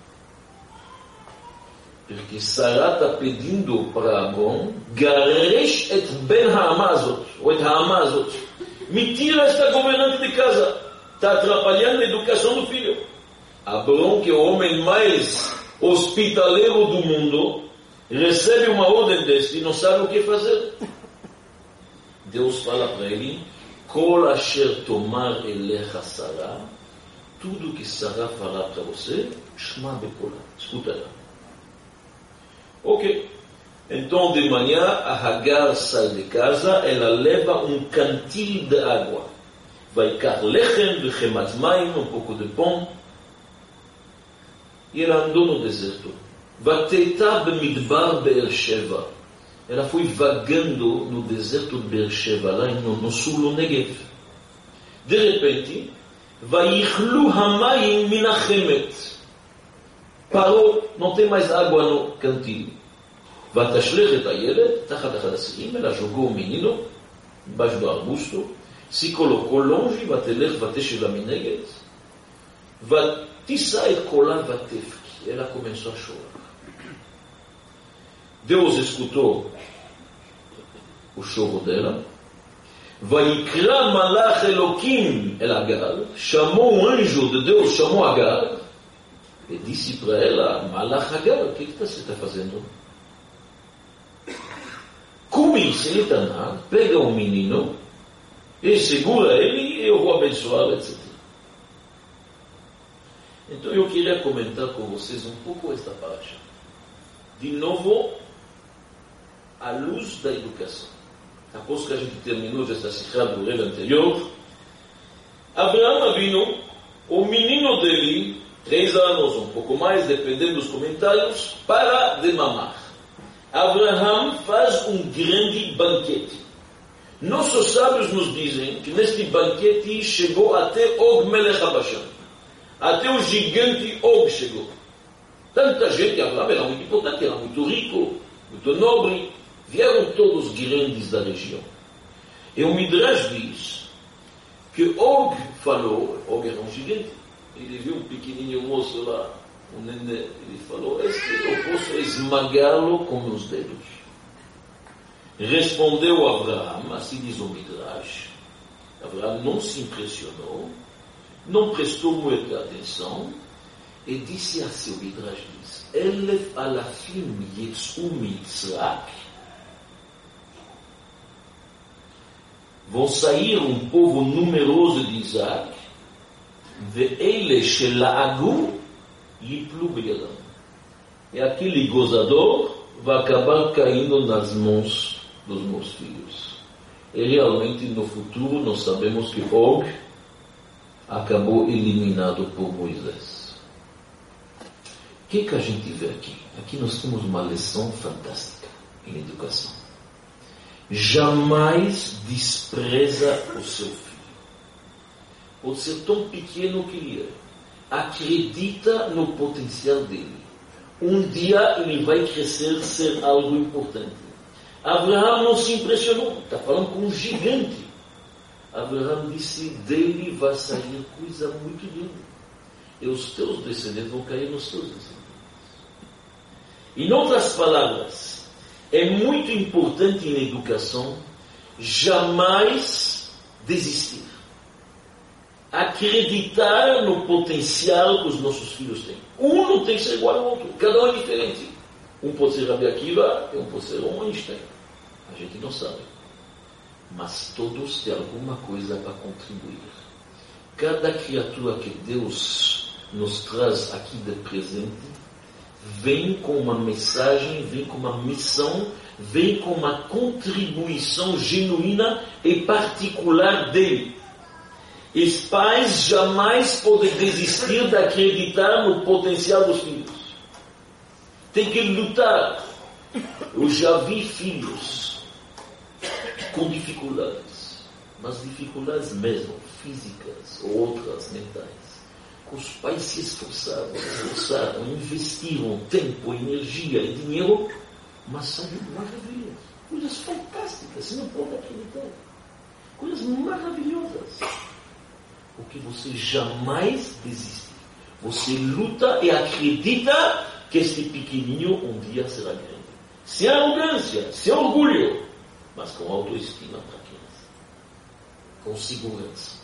Porque Sará está pedindo para Abrão, Garesh et ben ha'amazot, ou et ha'amazot, me tira esta governante de casa, está atrapalhando a educação do filho. Abrão, que é o homem mais hospitaleiro do mundo, recebe uma ordem deste e não sabe o que fazer. Deus fala para ele, Kol asher tomar elecha Sará, tudo que Sará falar para você, shma bekola, escuta ela. Ok. Então de manhã a Hagar sai de casa, ela leva um cantil de água. Vai car lechem, vechemat mayim, um pouco de pão. E ela andou no deserto. Vateita b'midbar Beersheva. Ela foi vagando no deserto de Beersheva, lá no sul do Negev. De repente, vayichlu hamayim min hachemet. Parou, não tem mais água no cantil. Vatashlech et hayeled, tachat echad hasirim, ela jogou o menino embaixo do arbusto, se colocou longe, vatelech vateshela mineged, vatissa et kola vatefki. Ela começou a chorar. Deus escutou o choro dela. Vaikra malach Elokim el Hagar, chamou um anjo de Deus, chamou Hagar, e disse para ela, Malach Hagar, o que você está fazendo? Come sem etanar, pega o menino, e segura ele, e eu vou abençoá-lo, etc. Então eu queria comentar com vocês um pouco esta parte. De novo, à luz da educação. Após que a gente terminou esta cifra do rei anterior, Abraão Avinu, o menino dele, 3 anos, um pouco mais, dependendo dos comentários, para de mamar. Abraão faz um grande banquete. Nossos sábios nos dizem que neste banquete chegou até Og Melech HaBashan. Até o gigante Og chegou. Tanta gente, Abraão era muito importante, era muito rico, muito nobre. Vieram todos os grandes da região. E o Midrash diz que Og falou, Og era um gigante, ele viu um pequenininho moço lá, um nenê, ele falou, eu posso esmagá-lo com meus dedos. Respondeu Abraão, assim diz o Midrash, Abraão não se impressionou, não prestou muita atenção, e disse assim, o Midrash diz, Elef alafim yetzu mitzrak, vão sair um povo numeroso de Isaac, ve'ele shela'agu yiplu beyadam. E aquele gozador vai acabar caindo nas mãos dos meus filhos. E realmente no futuro nós sabemos que Og acabou eliminado por Moisés. O que a gente vê aqui? Aqui nós temos uma lição fantástica em educação. Jamais despreza o seu filho. Pode ser tão pequeno que ele é. Acredita no potencial dele. Um dia ele vai crescer, ser algo importante. Abraão não se impressionou. Está falando com um gigante. Abraão disse, dele vai sair coisa muito linda. E os teus descendentes vão cair nos teus descendentes. Em outras palavras, é muito importante na educação jamais desistir. Acreditar no potencial que os nossos filhos têm. Um não tem que ser igual ao outro. Cada um é diferente. Um pode ser Rabi Akiva e um pode ser um Einstein. A gente não sabe. Mas todos têm alguma coisa para contribuir. Cada criatura que Deus nos traz aqui de presente vem com uma mensagem, vem com uma missão, vem com uma contribuição genuína e particular dele. Os pais jamais podem desistir de acreditar no potencial dos filhos. Tem que lutar. Eu já vi filhos com dificuldades, mas dificuldades mesmo, físicas ou outras mentais. Os pais se esforçaram, investiram tempo, energia e dinheiro, mas saíram maravilhas. Coisas fantásticas, você não pode acreditar. Coisas maravilhosas. Porque você jamais desiste. Você luta e acredita que este pequenininho um dia será grande. Sem arrogância, sem orgulho, mas com autoestima para a criança. Com segurança.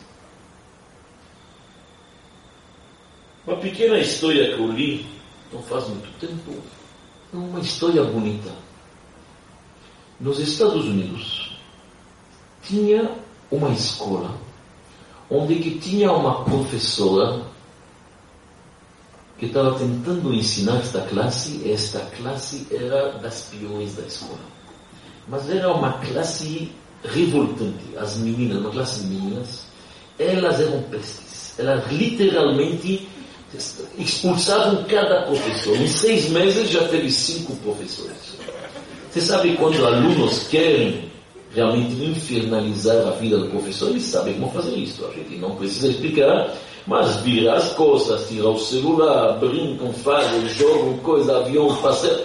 Uma pequena história que eu li, não faz muito tempo, é uma história bonita. Nos Estados Unidos, tinha uma escola onde que tinha uma professora que estava tentando ensinar esta classe, e esta classe era das piores da escola. Mas era uma classe revoltante. As meninas, uma classe de meninas, elas eram pestes. Elas literalmente expulsavam cada professor. Em 6 meses já teve 5 professores. Você sabe quando alunos querem realmente infernalizar a vida do professor, eles sabem como fazer isso. A gente não precisa explicar, mas virar as costas, tirar o celular, brincam, fazem, jogam, coisa, avião, passeio.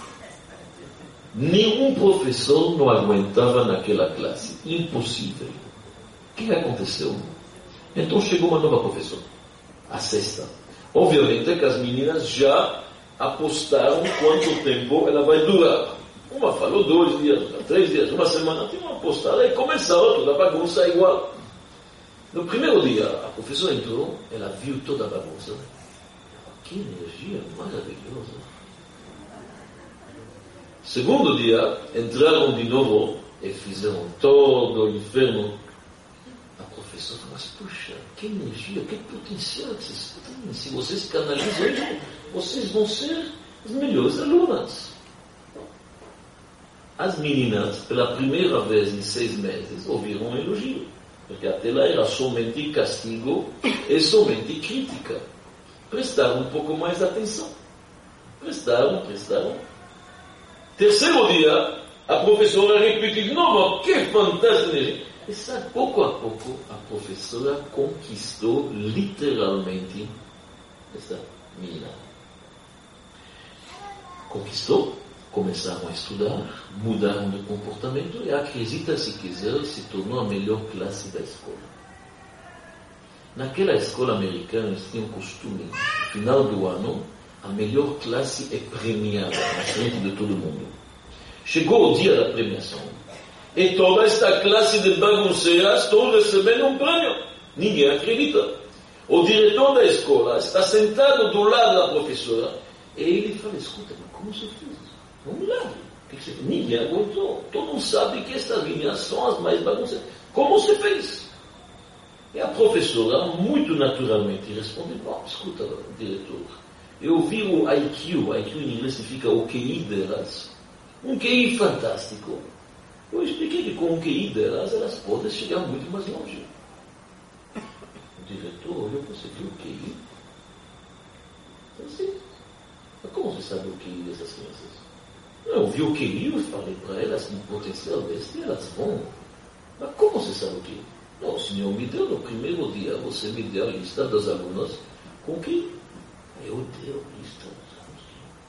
Nenhum professor não aguentava naquela classe. Impossível. O que aconteceu? Então chegou uma nova professora, a 6ª. Obviamente que as meninas já apostaram quanto tempo ela vai durar. Uma falou 2 dias, 3 dias, uma semana, tem uma postada e começa outra, a bagunça é igual. No primeiro dia, a professora entrou, ela viu toda a bagunça. Que energia maravilhosa. Segundo dia, entraram de novo e fizeram todo o inferno. A professora falou, mas puxa, que energia, que potencial que vocês têm. Se vocês canalizam isso, vocês vão ser as melhores alunas. As meninas, pela primeira vez em 6 meses, ouviram um elogio. Porque até lá era somente castigo e somente crítica. Prestaram um pouco mais de atenção. Prestaram. Terceiro dia, a professora repetiu de novo, que fantástico! E sabe, pouco a pouco, a professora conquistou literalmente essa menina. Conquistou. Começaram a estudar, mudaram de comportamento e, acredita se quiser, se tornou a melhor classe da escola. Naquela escola americana, eles tinham costume, no final do ano, a melhor classe é premiada na frente de todo mundo. Chegou o dia da premiação e toda esta classe de bagunceiras estão recebendo um prêmio. Ninguém acredita. O diretor da escola está sentado do lado da professora e ele fala, escuta, mas como você fez? Vamos lá. O que você fez? Ninguém aguentou. Todo mundo sabe que essas linhas são as mais bagunçadas. Como você fez? E a professora, muito naturalmente, responde, bom, escuta, diretor, eu vi o IQ em inglês significa o QI delas, um QI fantástico. Eu expliquei que com o QI delas, elas podem chegar muito mais longe. O diretor olhou, você viu o QI? Eu disse, mas como você sabe o QI dessas crianças? Eu vi o QI, eu falei para elas, no potencial deste, elas vão. Mas como você sabe o QI? Não, o senhor me deu no primeiro dia, você me deu a lista dos alunos com QI. Eu dei a lista dos alunos.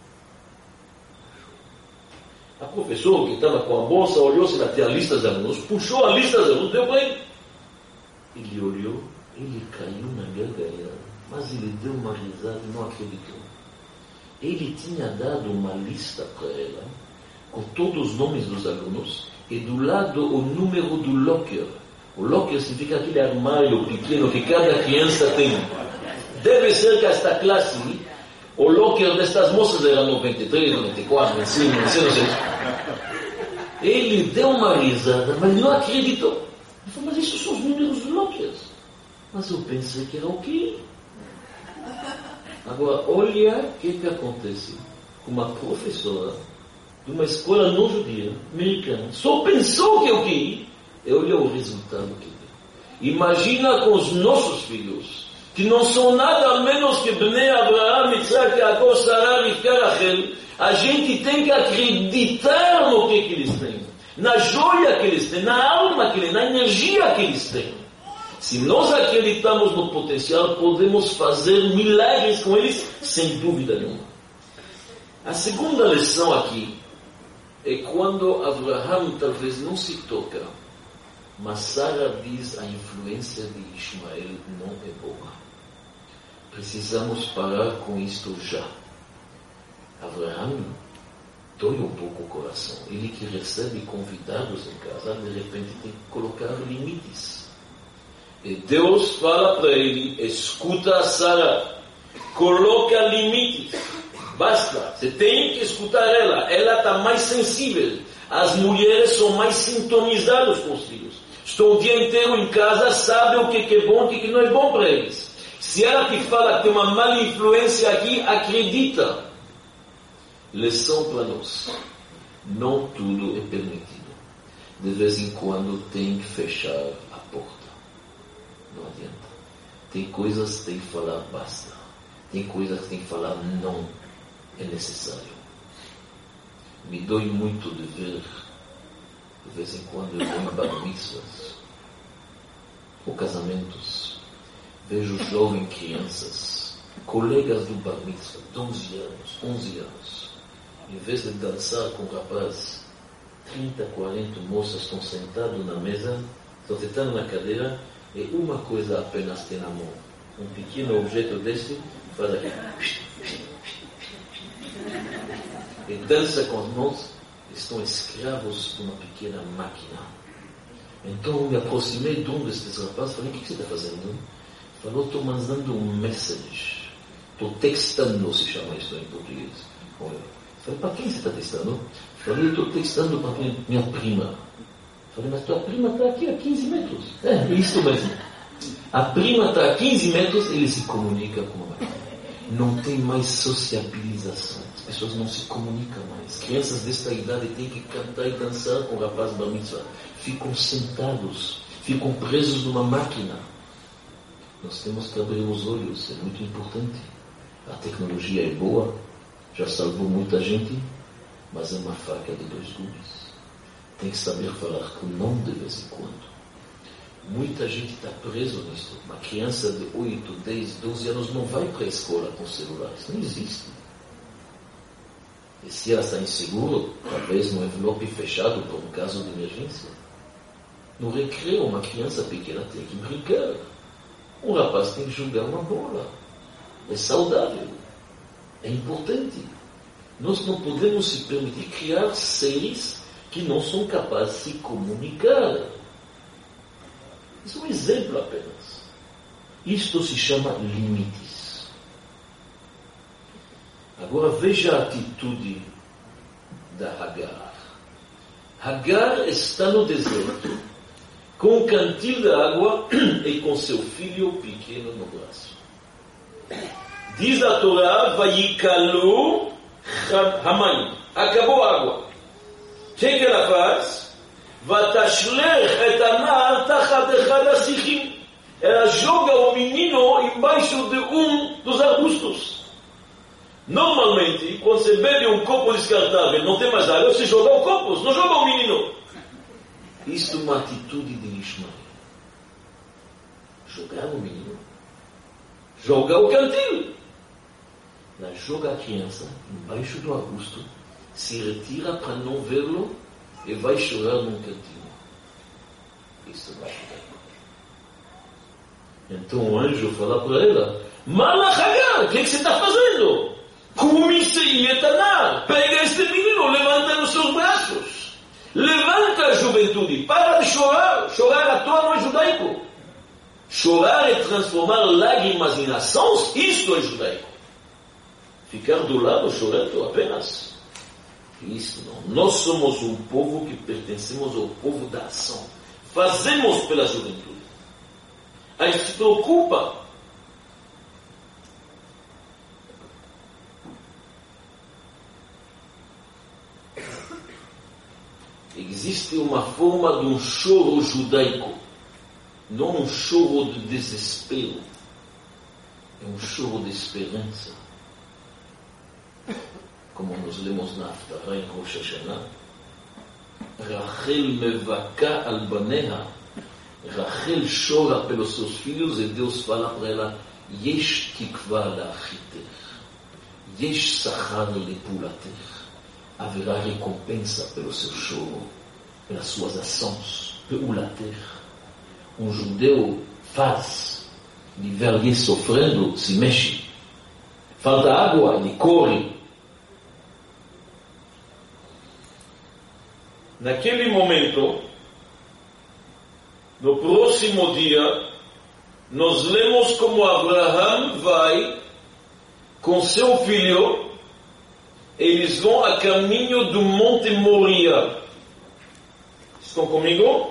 A professora que estava com a bolsa olhou se ela tinha a lista dos alunos, puxou a lista dos alunos, deu para ele. Ele olhou, ele caiu na gargalhada, mas ele deu uma risada e não acreditou. Ele tinha dado uma lista para ela, com todos os nomes dos alunos, e do lado o número do locker. O locker significa aquele armário pequeno que cada criança tem. Deve ser que esta classe, o locker destas moças era 93, 94, 95, não sei. Ele deu uma risada, mas não acreditou. Ele falou, mas isso são os números dos lockers. Mas eu pensei que era o quê? Agora, olha o que acontece com uma professora de uma escola não judia, americana. Só pensou que é o quê? E olha o resultado que deu. Imagina com os nossos filhos, que não são nada menos que Bnei Abraham, Yitzhak, Yaakov, Sarah, Rivka, Rachel. A gente tem que acreditar no que eles têm, na joia que eles têm, na alma que eles têm, na energia que eles têm. Se nós acreditamos no potencial, podemos fazer milagres com eles, sem dúvida nenhuma. A segunda lição aqui é quando Abraham talvez não se toca, mas Sara diz a influência de Ismael não é boa. Precisamos parar com isto já. Abraham dói um pouco o coração. Ele que recebe convidados em casa, de repente tem que colocar limites. E Deus fala para ele, escuta a Sara, coloca limites. Basta, você tem que escutar ela. Ela está mais sensível. As mulheres são mais sintonizadas com os filhos. Estão o dia inteiro em casa, sabem o que é bom e o que não é bom para eles. Se ela te fala que tem uma má influência aqui, acredita. Lição para nós. Não tudo é permitido. De vez em quando tem que fechar a porta. Não adianta. Tem coisas que tem que falar basta. Tem coisas que tem que falar não. É necessário. Me dói muito de ver, de vez em quando eu vou em bar mitzvahs ou casamentos, vejo jovens crianças, colegas do bar mitzvah, 12 anos, 11 anos, em vez de dançar com o rapaz, 30, 40 moças estão sentadas na mesa, estão sentadas na cadeira, e uma coisa apenas tem na mão, um pequeno objeto desse, faz aqui. E dança com as mãos, estão escravos de uma pequena máquina. Então eu me aproximei de um destes rapazes, falei, o que você está fazendo? Ele falou, estou mandando um message. Estou textando, se chama isso em português. Olha, falei, para quem você está textando? Falei, estou textando para minha prima. Falei, mas tua prima está aqui a 15 metros. É isso mesmo. A prima está a 15 metros, ele se comunica com a máquina. Não tem mais sociabilização. As pessoas não se comunicam mais. Crianças desta idade têm que cantar e dançar com o rapaz bar mitzvah. Ficam sentados, ficam presos numa máquina. Nós temos que abrir os olhos, é muito importante. A tecnologia é boa, já salvou muita gente, mas é uma faca de dois gumes. Tem que saber falar com não de vez em quando. Muita gente está preso nisso. Uma criança de 8, 10, 12 anos não vai para a escola com celulares. Não existe. E se ela está insegura, talvez no envelope fechado por um caso de emergência. No recreio, uma criança pequena tem que brincar. Um rapaz tem que jogar uma bola. É saudável. É importante. Nós não podemos se permitir criar seres que não são capazes de se comunicar. Isso é um exemplo apenas. Isto se chama limites. Agora veja a atitude da Hagar. Agar está no deserto, com um cantil de água e com seu filho pequeno no braço. Diz a Torá, Vayikalu Hamayim. Acabou a água. O que ela faz? Vatashlech et anar tachat echad hasichim. Ela joga o menino embaixo de um dos arbustos. Normalmente, quando você bebe um copo descartável, não tem mais água, você joga o copo, não joga o menino. Isto é uma atitude de Ismael. Jogar o menino. Joga o cantil. Ela joga a criança embaixo do arbusto, se retira para não vê-lo e vai chorar num cantinho. Isso não é judaíco. Então o anjo fala para ela, Malach Hagar, o que você está fazendo? Cume-se e etanar. Pega este menino, levanta nos seus braços. Levanta a juventude. Para de chorar. Chorar à toa não é judaico. Chorar é transformar lágrimas em ações. Isto é judaico. Ficar do lado chorando apenas. Isso não. Nós somos um povo que pertencemos ao povo da ação. Fazemos pela juventude. Aí se preocupa. Existe uma forma de um choro judaico, não um choro de desespero, é um choro de esperança. Como nos lemos na Haftarah em Rosh Hashanah, Rachel mevaka al baneha, Rachel chora pelos seus filhos e Deus fala para ela, Yesh tikva la'achiter, Yesh sachar lepulater. Haverá recompensa pelo seu choro, pelas suas ações, peulater. Um judeu faz, ele vê alguém sofrendo, se mexe. Falta água, ele corre. Naquele momento, no próximo dia, nós lemos como Abraham vai com seu filho. Eles vão a caminho do Monte Moria. Estão comigo?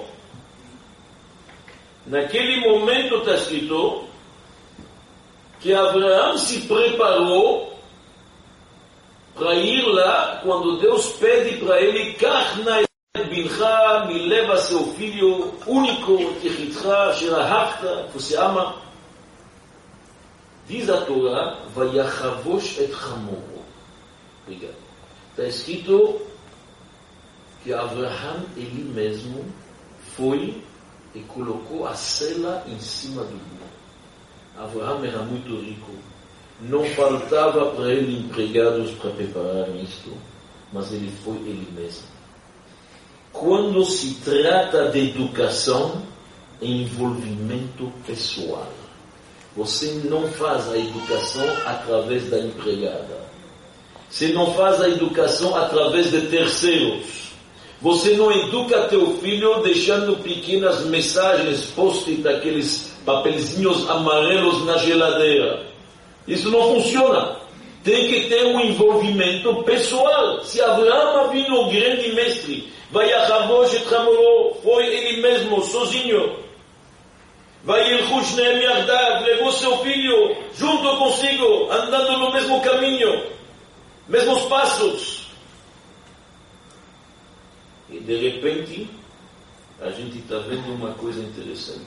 Naquele momento está escrito que Abraão se preparou para ir lá quando Deus pede para ele Kachna bincha, me leva seu filho único, Techitcha, Sherahavta, você ama. Diz a Torá, Vayachavosh et Chamoro. Obrigado. Está escrito que Abraham, ele mesmo, foi e colocou a sela em cima do muro. Abraham era muito rico. Não faltava para ele empregados para preparar isto, mas ele foi ele mesmo. Quando se trata de educação, é envolvimento pessoal. Você não faz a educação através da empregada. Você não faz a educação através de terceiros. Você não educa teu filho deixando pequenas mensagens, post-it, aqueles papelzinhos amarelos na geladeira. Isso não funciona. Tem que ter um envolvimento pessoal. Se Abraão Avinu, o grande mestre, Vayachavosh et Chamoro, foi ele mesmo, sozinho. Vayilchu shneim yardav, levou seu filho junto consigo, andando no mesmo caminho. Mesmos passos. E de repente, a gente está vendo uma coisa interessante.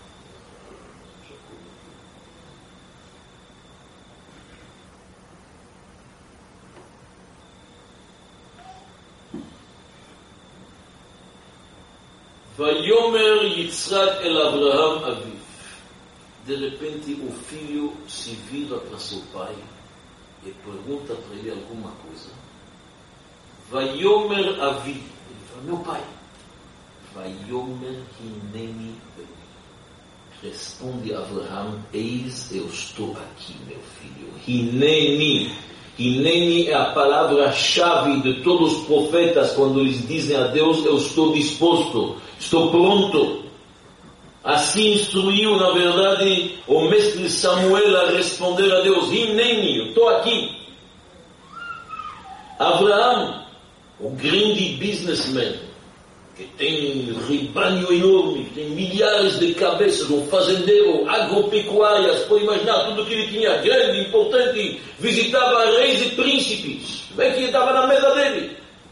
Vayomer Yitzhak el Abraham Aviv. De repente, o filho se vira para seu pai e pergunta para ele alguma coisa. Vayomer Avi, ele fala, meu pai. Vayomer Hineni Beni. Responde Abraham, eis eu estou aqui, meu filho. Hineni. Hineni é a palavra-chave de todos os profetas quando eles dizem a Deus, eu estou disposto, estou pronto. Assim instruiu, na verdade, o mestre Samuel a responder a Deus, Hineni, eu estou aqui. Abraham, o grande businessman, que tem rebanho enorme, tem milhares de cabeças, um fazendeiro, agropecuárias, pode imaginar tudo que ele tinha, grande, importante, visitava reis e príncipes, bem que estava na mesa dele.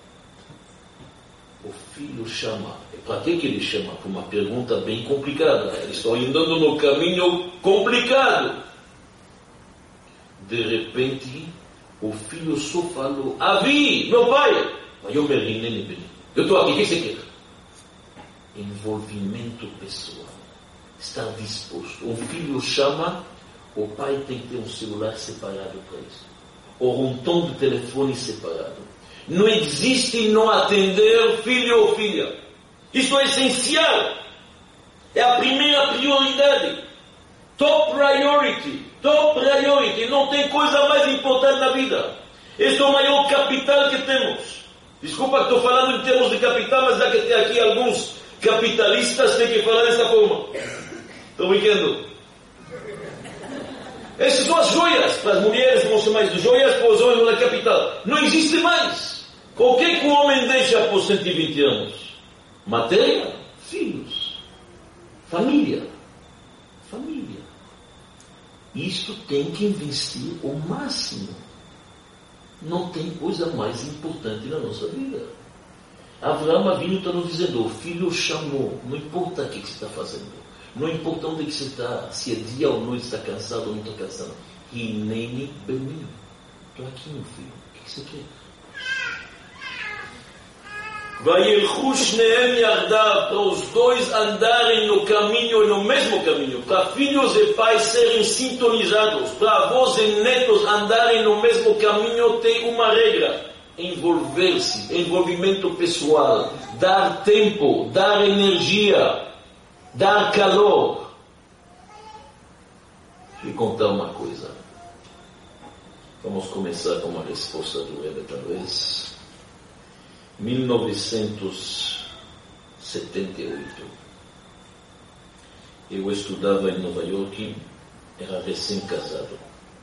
O filho chama, para que ele chama? Por uma pergunta bem complicada, eles estão andando no caminho complicado. De repente, o filho só falou, Avi, meu pai, mas eu me ri, eu estou aqui, o que você quer? Envolvimento pessoal, estar disposto. Um filho chama, o pai tem que ter um celular separado para isso, ou um tom de telefone separado. Não existe não atender filho ou filha. Isso é essencial, é a primeira prioridade, top priority, não tem coisa mais importante na vida. Este é o maior capital que temos. Desculpa que estou falando em termos de capital, mas já que tem aqui alguns capitalistas, tem que falar dessa forma. Estou brincando. Essas são as joias. Para as mulheres vão ser mais de joias, para os homens não é capital. Não existe mais. O que o homem deixa por 120 anos? Matéria, filhos, família. Isto tem que investir o máximo. Não tem coisa mais importante na nossa vida. Abraão Avinu está nos dizendo, o filho chamou, não importa o que você está fazendo, não importa onde você está, se é dia ou noite, está cansado ou não está cansado. Hineni beni. Estou aqui, meu filho, o que você quer? Vayelchu shnehem yardav, para os dois andarem no caminho, no mesmo caminho, para filhos e pais serem sintonizados, para avós e netos andarem no mesmo caminho, tem uma regra: envolver-se, envolvimento pessoal, dar tempo, dar energia, dar calor. Deixa eu contar uma coisa. Vamos começar com uma resposta do Rebbe, talvez. 1978. Eu estudava em Nova York, era recém-casado.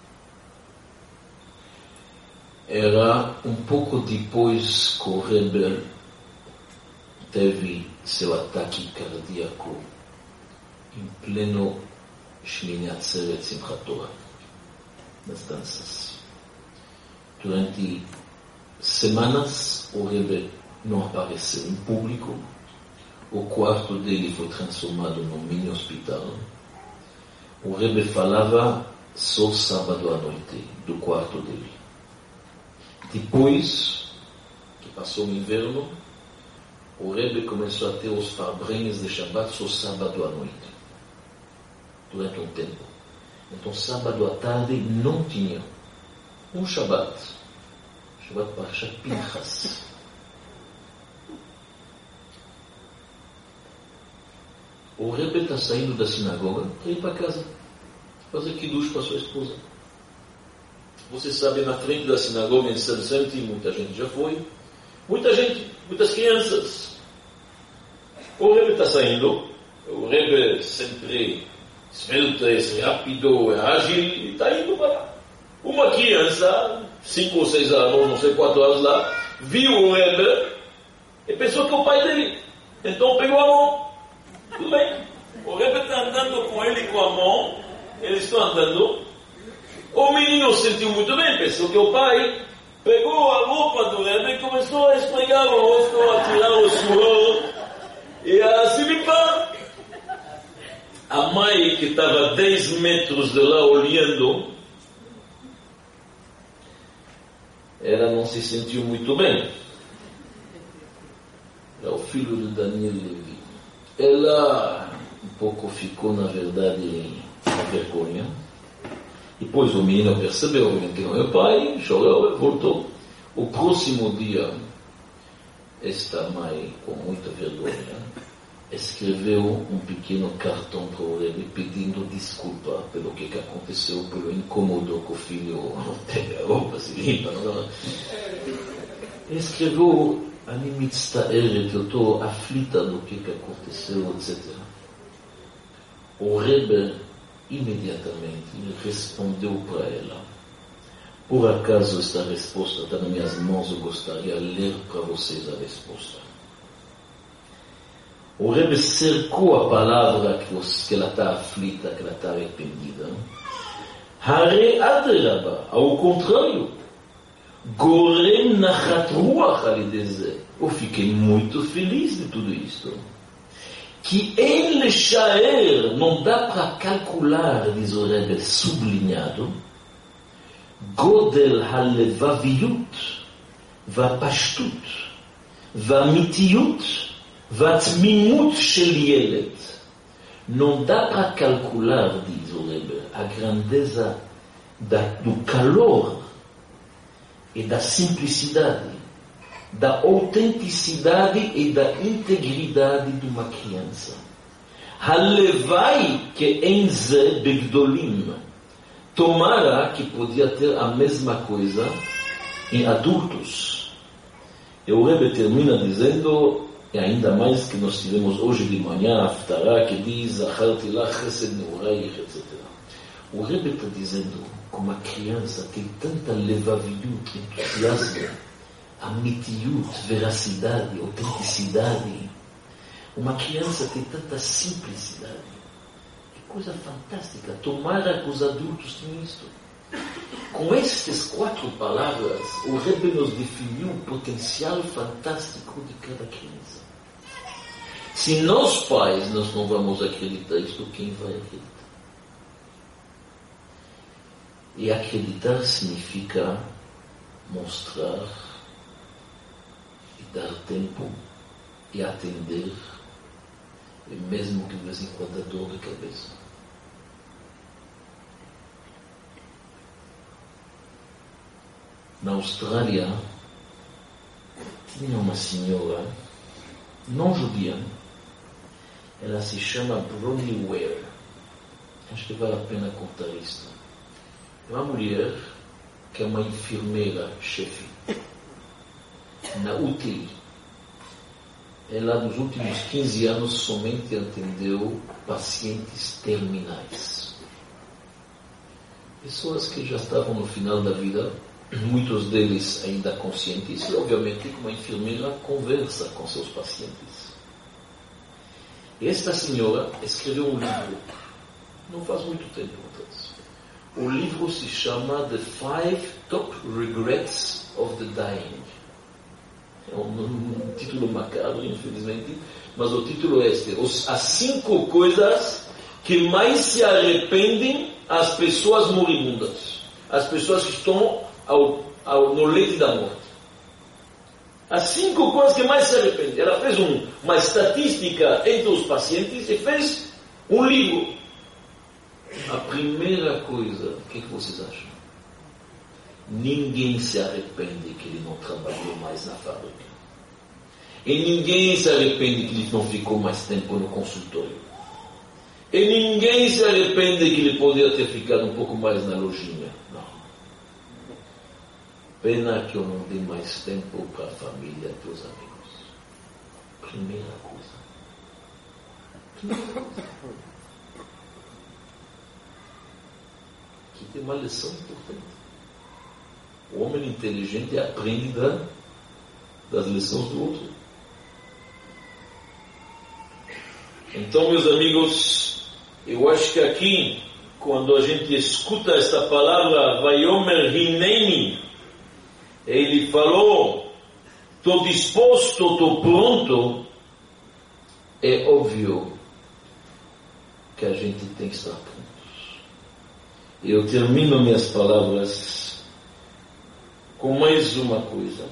Era um pouco depois que o Rebbe teve seu ataque cardíaco em pleno Shmini Atzeret Simchat Torah, nas danças. Durante semanas, o Rebbe não apareceu em público. O quarto dele foi transformado num mini hospital. O Rebbe falava só sábado à noite, do quarto dele. Depois que passou o inverno, o Rebbe começou a ter os farbrenhos de Shabbat só sábado à noite, durante um tempo. Então, sábado à tarde não tinha um Shabbat Parashat Pinchas. O Rebbe está saindo da sinagoga para ir para casa, fazer kiddush para sua esposa. Você sabe, na frente da sinagoga em San Vicente, muita gente já foi, muitas crianças. O Rebbe está saindo, o Rebbe sempre esvelto, é rápido, é ágil, e está indo para lá. Uma criança, 5 ou 6 anos, não sei quantos anos lá, viu o Rebbe e pensou que é o pai dele. Então pegou a mão. Tudo bem. O Rebbe está andando com ele com a mão, eles estão andando. O menino se sentiu muito bem, pensou que o pai pegou a roupa do Rebbe e começou a esfregar o rosto, a tirar o suor e a se limpar. A mãe, que estava 10 metros de lá olhando, ela não se sentiu muito bem. É o filho de Daniel Levi. Ela um pouco ficou, na verdade, com vergonha. Depois o menino percebeu que não é o pai, chorou e voltou. O próximo dia, esta mãe, com muita vergonha, escreveu um pequeno cartão para o Rebbe pedindo desculpa pelo que aconteceu, pelo incômodo que o filho pega a roupa, se limpa. Ele escreveu: Ani mitztaeret, eu estou aflita do que aconteceu, etc. O Rebbe imediatamente respondeu para ela. Por acaso esta resposta está nas minhas mãos, eu gostaria de ler para vocês a resposta. O Rebbe cercou a palavra que ela está aflita, que ela está arrependida. Hare adraba, ao contrário, gorem nachat ruach alideze. Eu fiquei muito feliz de tudo isto. Que em lechaer, não dá para calcular, diz o Rebbe sublinhado, godel halevaviyut, vapashtut, vamitiyut, vatmimut shel yeled. Não dá para calcular, diz o Rebbe, a grandeza do calor e da simplicidade, da autenticidade e da integridade de uma criança. Halevai que enze begdolim. Tomara que podia ter a mesma coisa em adultos. E o Rebbe termina dizendo, e ainda mais que nós tivemos hoje de manhã, a Haftarah, que diz, Acharti lach chesed neoraich, etc. O Rebbe está dizendo, como a criança tem tanta levaviyut, entusiasmo, amitiyut, veracidade, autenticidade. Uma criança tem tanta simplicidade. Que coisa fantástica. Tomara que os adultos tenham isto. Com estas 4 palavras, o Rebbe nos definiu o potencial fantástico de cada criança. Se nós pais nós não vamos acreditar isto, quem vai acreditar? E acreditar significa mostrar e dar tempo e atender, e mesmo que de vez em quando a dor de cabeça. Na Austrália, tinha uma senhora não judia, ela se chama Bronnie Ware. Acho que vale a pena contar isto. É uma mulher que é uma enfermeira-chefe na UTI. Ela, nos últimos 15 anos, somente atendeu pacientes terminais. Pessoas que já estavam no final da vida, muitos deles ainda conscientes, e obviamente como a enfermeira conversa com seus pacientes. E esta senhora escreveu um livro, não faz muito tempo atrás. O livro se chama The 5 Top Regrets of the Dying. É um título macabro, infelizmente, mas o título é este: as 5 coisas que mais se arrependem as pessoas moribundas, as pessoas que estão no leito da morte. As 5 coisas que mais se arrependem. Ela fez uma estatística entre os pacientes e fez um livro. A primeira coisa, o que vocês acham? Ninguém se arrepende que ele não trabalhou mais na fábrica. E ninguém se arrepende que ele não ficou mais tempo no consultório. E ninguém se arrepende que ele poderia ter ficado um pouco mais na lojinha. Não. Pena que eu não dei mais tempo para a família e para os amigos. Primeira coisa. Aqui tem uma lição importante. O homem inteligente aprende das lições do outro. Então, meus amigos, eu acho que aqui, quando a gente escuta essa palavra, Vayomer Hineni, ele falou, estou disposto, estou pronto, é óbvio que a gente tem que estar prontos. Eu termino minhas palavras com mais uma coisa.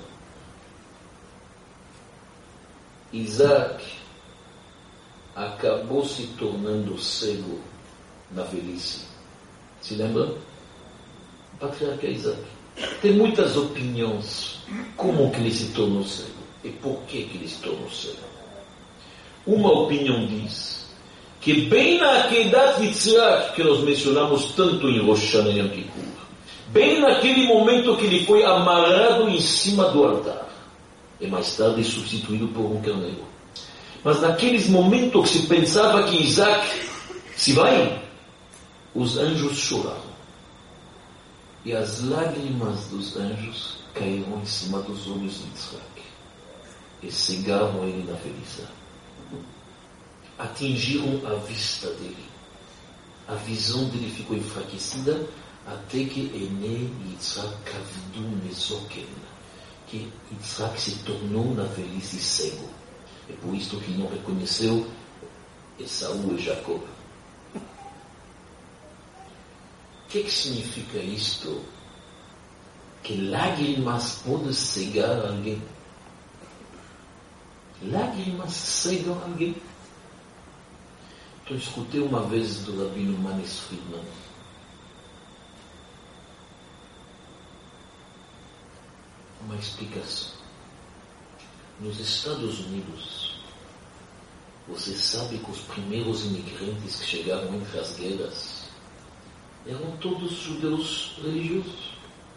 Isaac acabou se tornando cego na velhice. Se lembra? O patriarca Isaac. Tem muitas opiniões como que ele se tornou cego e por que ele se tornou cego. Uma opinião diz que bem na Akedat Yitzhak, que nós mencionamos tanto em Rosh Hashanah e Yom Kippur, bem naquele momento que ele foi amarrado em cima do altar, e mais tarde substituído por um carneiro. Mas naqueles momentos que se pensava que Isaac se vai, os anjos choraram. E as lágrimas dos anjos caíram em cima dos olhos de Yitzhak e cegaram ele na velhice. atingiram a vista dele. A visão dele ficou enfraquecida até que Ene Yitzhak Kavdu Mezoken, que Yitzhak se tornou na velhice cego. É por isso que não reconheceu Esaú e Jacob. O que significa isto? Que lágrimas podem cegar alguém. Lágrimas cegam alguém. Eu escutei uma vez do Rabino Manis Friedman. Uma explicação. Nos Estados Unidos, você sabe que os primeiros imigrantes que chegaram entre as guerras eram todos judeus religiosos.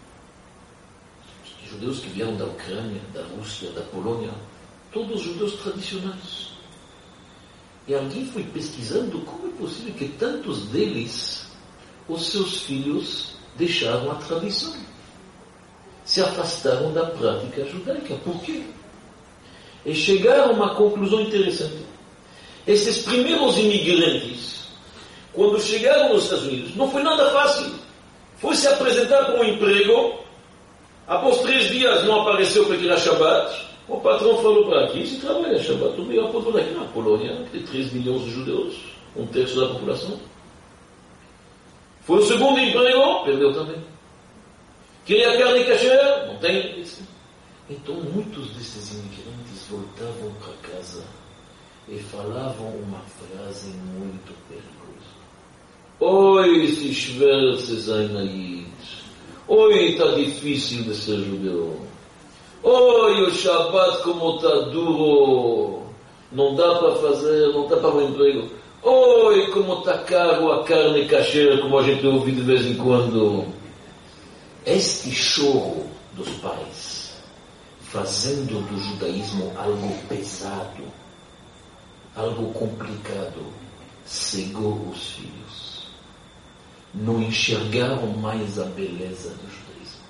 Judeus que vieram da Ucrânia, da Rússia, da Polônia, todos judeus tradicionais. E alguém foi pesquisando como é possível que tantos deles, os seus filhos, deixaram a tradição. Se afastaram da prática judaica. Por quê? E chegaram a uma conclusão interessante. Esses primeiros imigrantes, quando chegaram nos Estados Unidos, não foi nada fácil. Foi se apresentar para um emprego, após 3 dias não apareceu para tirar Shabbat. O patrão falou para aqui, se trabalha Shabbat, o melhor pode aqui na Polônia, que tem 3 milhões de judeus, 1/3 da população. Foi o segundo emprego, perdeu também. Queria carne kasher, não tem. Então muitos desses imigrantes voltavam para casa e falavam uma frase muito perigosa. Oi, se schwer zu sein Yid. Oi, está difícil de ser judeu. Oi, o Shabbat como está duro. Não dá para fazer, não dá para um emprego. Oi, como está caro a carne kasher, como a gente ouve de vez em quando. Este choro dos pais, fazendo do judaísmo algo pesado, algo complicado, cegou os filhos. Não enxergaram mais a beleza do judaísmo.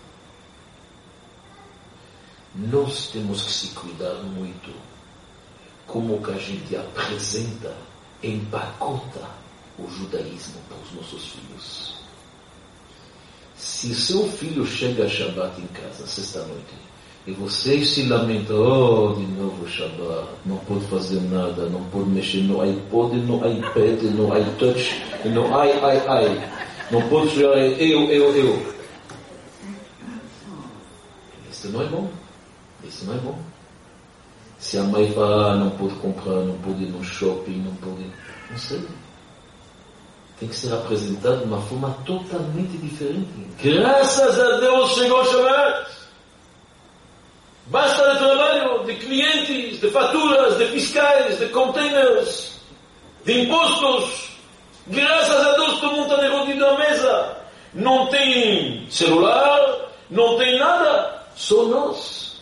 Nós temos que se cuidar muito como que a gente apresenta, empacota o judaísmo para os nossos filhos. Se seu filho chega a Shabbat em casa, sexta-noite, e você se lamenta, oh, de novo Shabbat, não pode fazer nada, não pode mexer no iPod, no iPad, no iTouch, no não pode chegar, eu. Isso não é bom. Isso não é bom. Se a mãe fala, não pode comprar, não pode ir no shopping, não pode... Não sei. Tem que ser apresentado de uma forma totalmente diferente. Graças a Deus chegou o Shabbat. Basta de trabalho, de clientes, de faturas, de fiscais, de containers, de impostos. Graças a Deus todo mundo está reunido na mesa. Não tem celular, não tem nada. Só nós.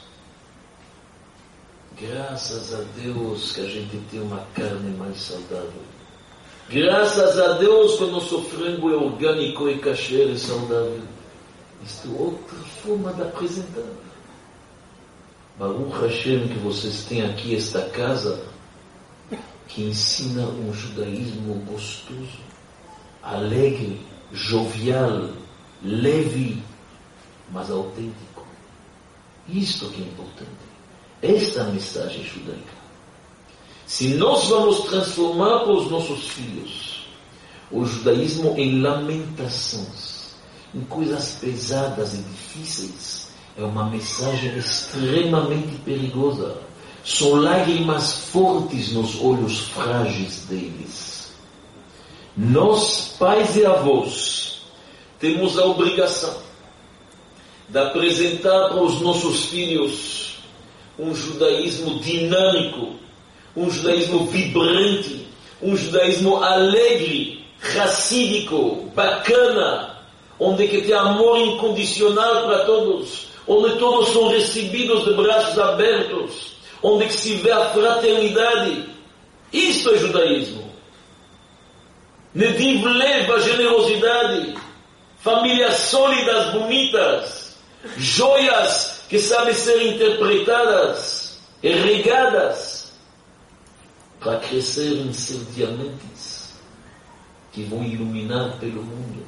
Graças a Deus que a gente tem uma carne mais saudável. Graças a Deus que o nosso frango é orgânico e kasher e saudável. Isto é outra forma de apresentar. Baruch Hashem que vocês têm aqui esta casa que ensina um judaísmo gostoso, alegre, jovial, leve, mas autêntico. Isto que é importante. Esta é a mensagem judaica. Se nós vamos transformar para os nossos filhos o judaísmo em lamentações, em coisas pesadas e difíceis, é uma mensagem extremamente perigosa. São lágrimas fortes nos olhos frágeis deles. Nós, pais e avós, temos a obrigação de apresentar para os nossos filhos um judaísmo dinâmico, um judaísmo vibrante, um judaísmo alegre, racídico, bacana, onde que tem amor incondicional para todos, onde todos são recebidos de braços abertos, onde que se vê a fraternidade. Isto é judaísmo. Nediv lev, a generosidade, famílias sólidas, bonitas, joias que sabem ser interpretadas e regadas. para crescer em ser diamantes que vão iluminar pelo mundo.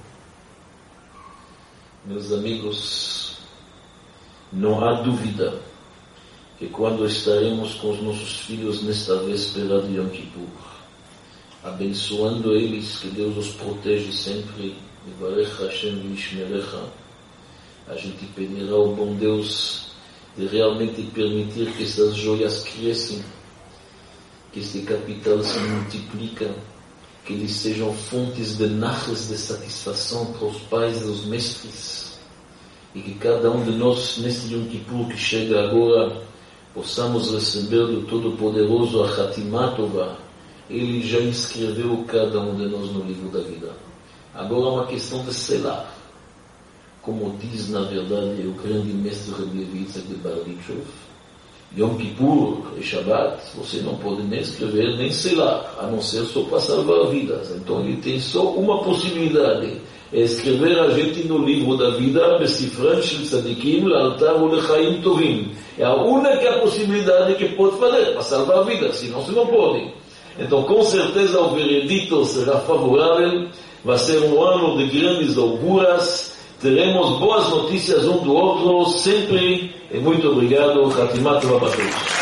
Meus amigos, não há dúvida que quando estaremos com os nossos filhos nesta véspera de Yom Kippur, abençoando eles, que Deus os protege sempre, Yivarech Hashem v'yishmerecha, a gente pedirá ao bom Deus de realmente permitir que essas joias cresçam, que este capital se multiplica, que eles sejam fontes de nachas de satisfação para os pais e os mestres, e que cada um de nós, neste Yom Kippur que chega agora, possamos receber do Todo-Poderoso a Chatimá Tová. Ele já inscreveu cada um de nós no livro da vida. Agora é uma questão de selar. Como diz, na verdade, o grande mestre Rebbe Yitzhak de Bardichov, Yom Kippur e Shabbat, você não pode nem escrever, nem selar, a não ser só para salvar vidas. Então ele tem só uma possibilidade, é escrever a gente no livro da vida, Besifran Shel Tzadikim, L'Altar U'Lechaim Tovim. É a única possibilidade que pode fazer para salvar vidas, senão você não pode. Então com certeza o veredito será favorável, vai ser um ano de grandes auguras, teremos boas notícias um do outro, sempre, e muito obrigado, Chatimá Tová para todos.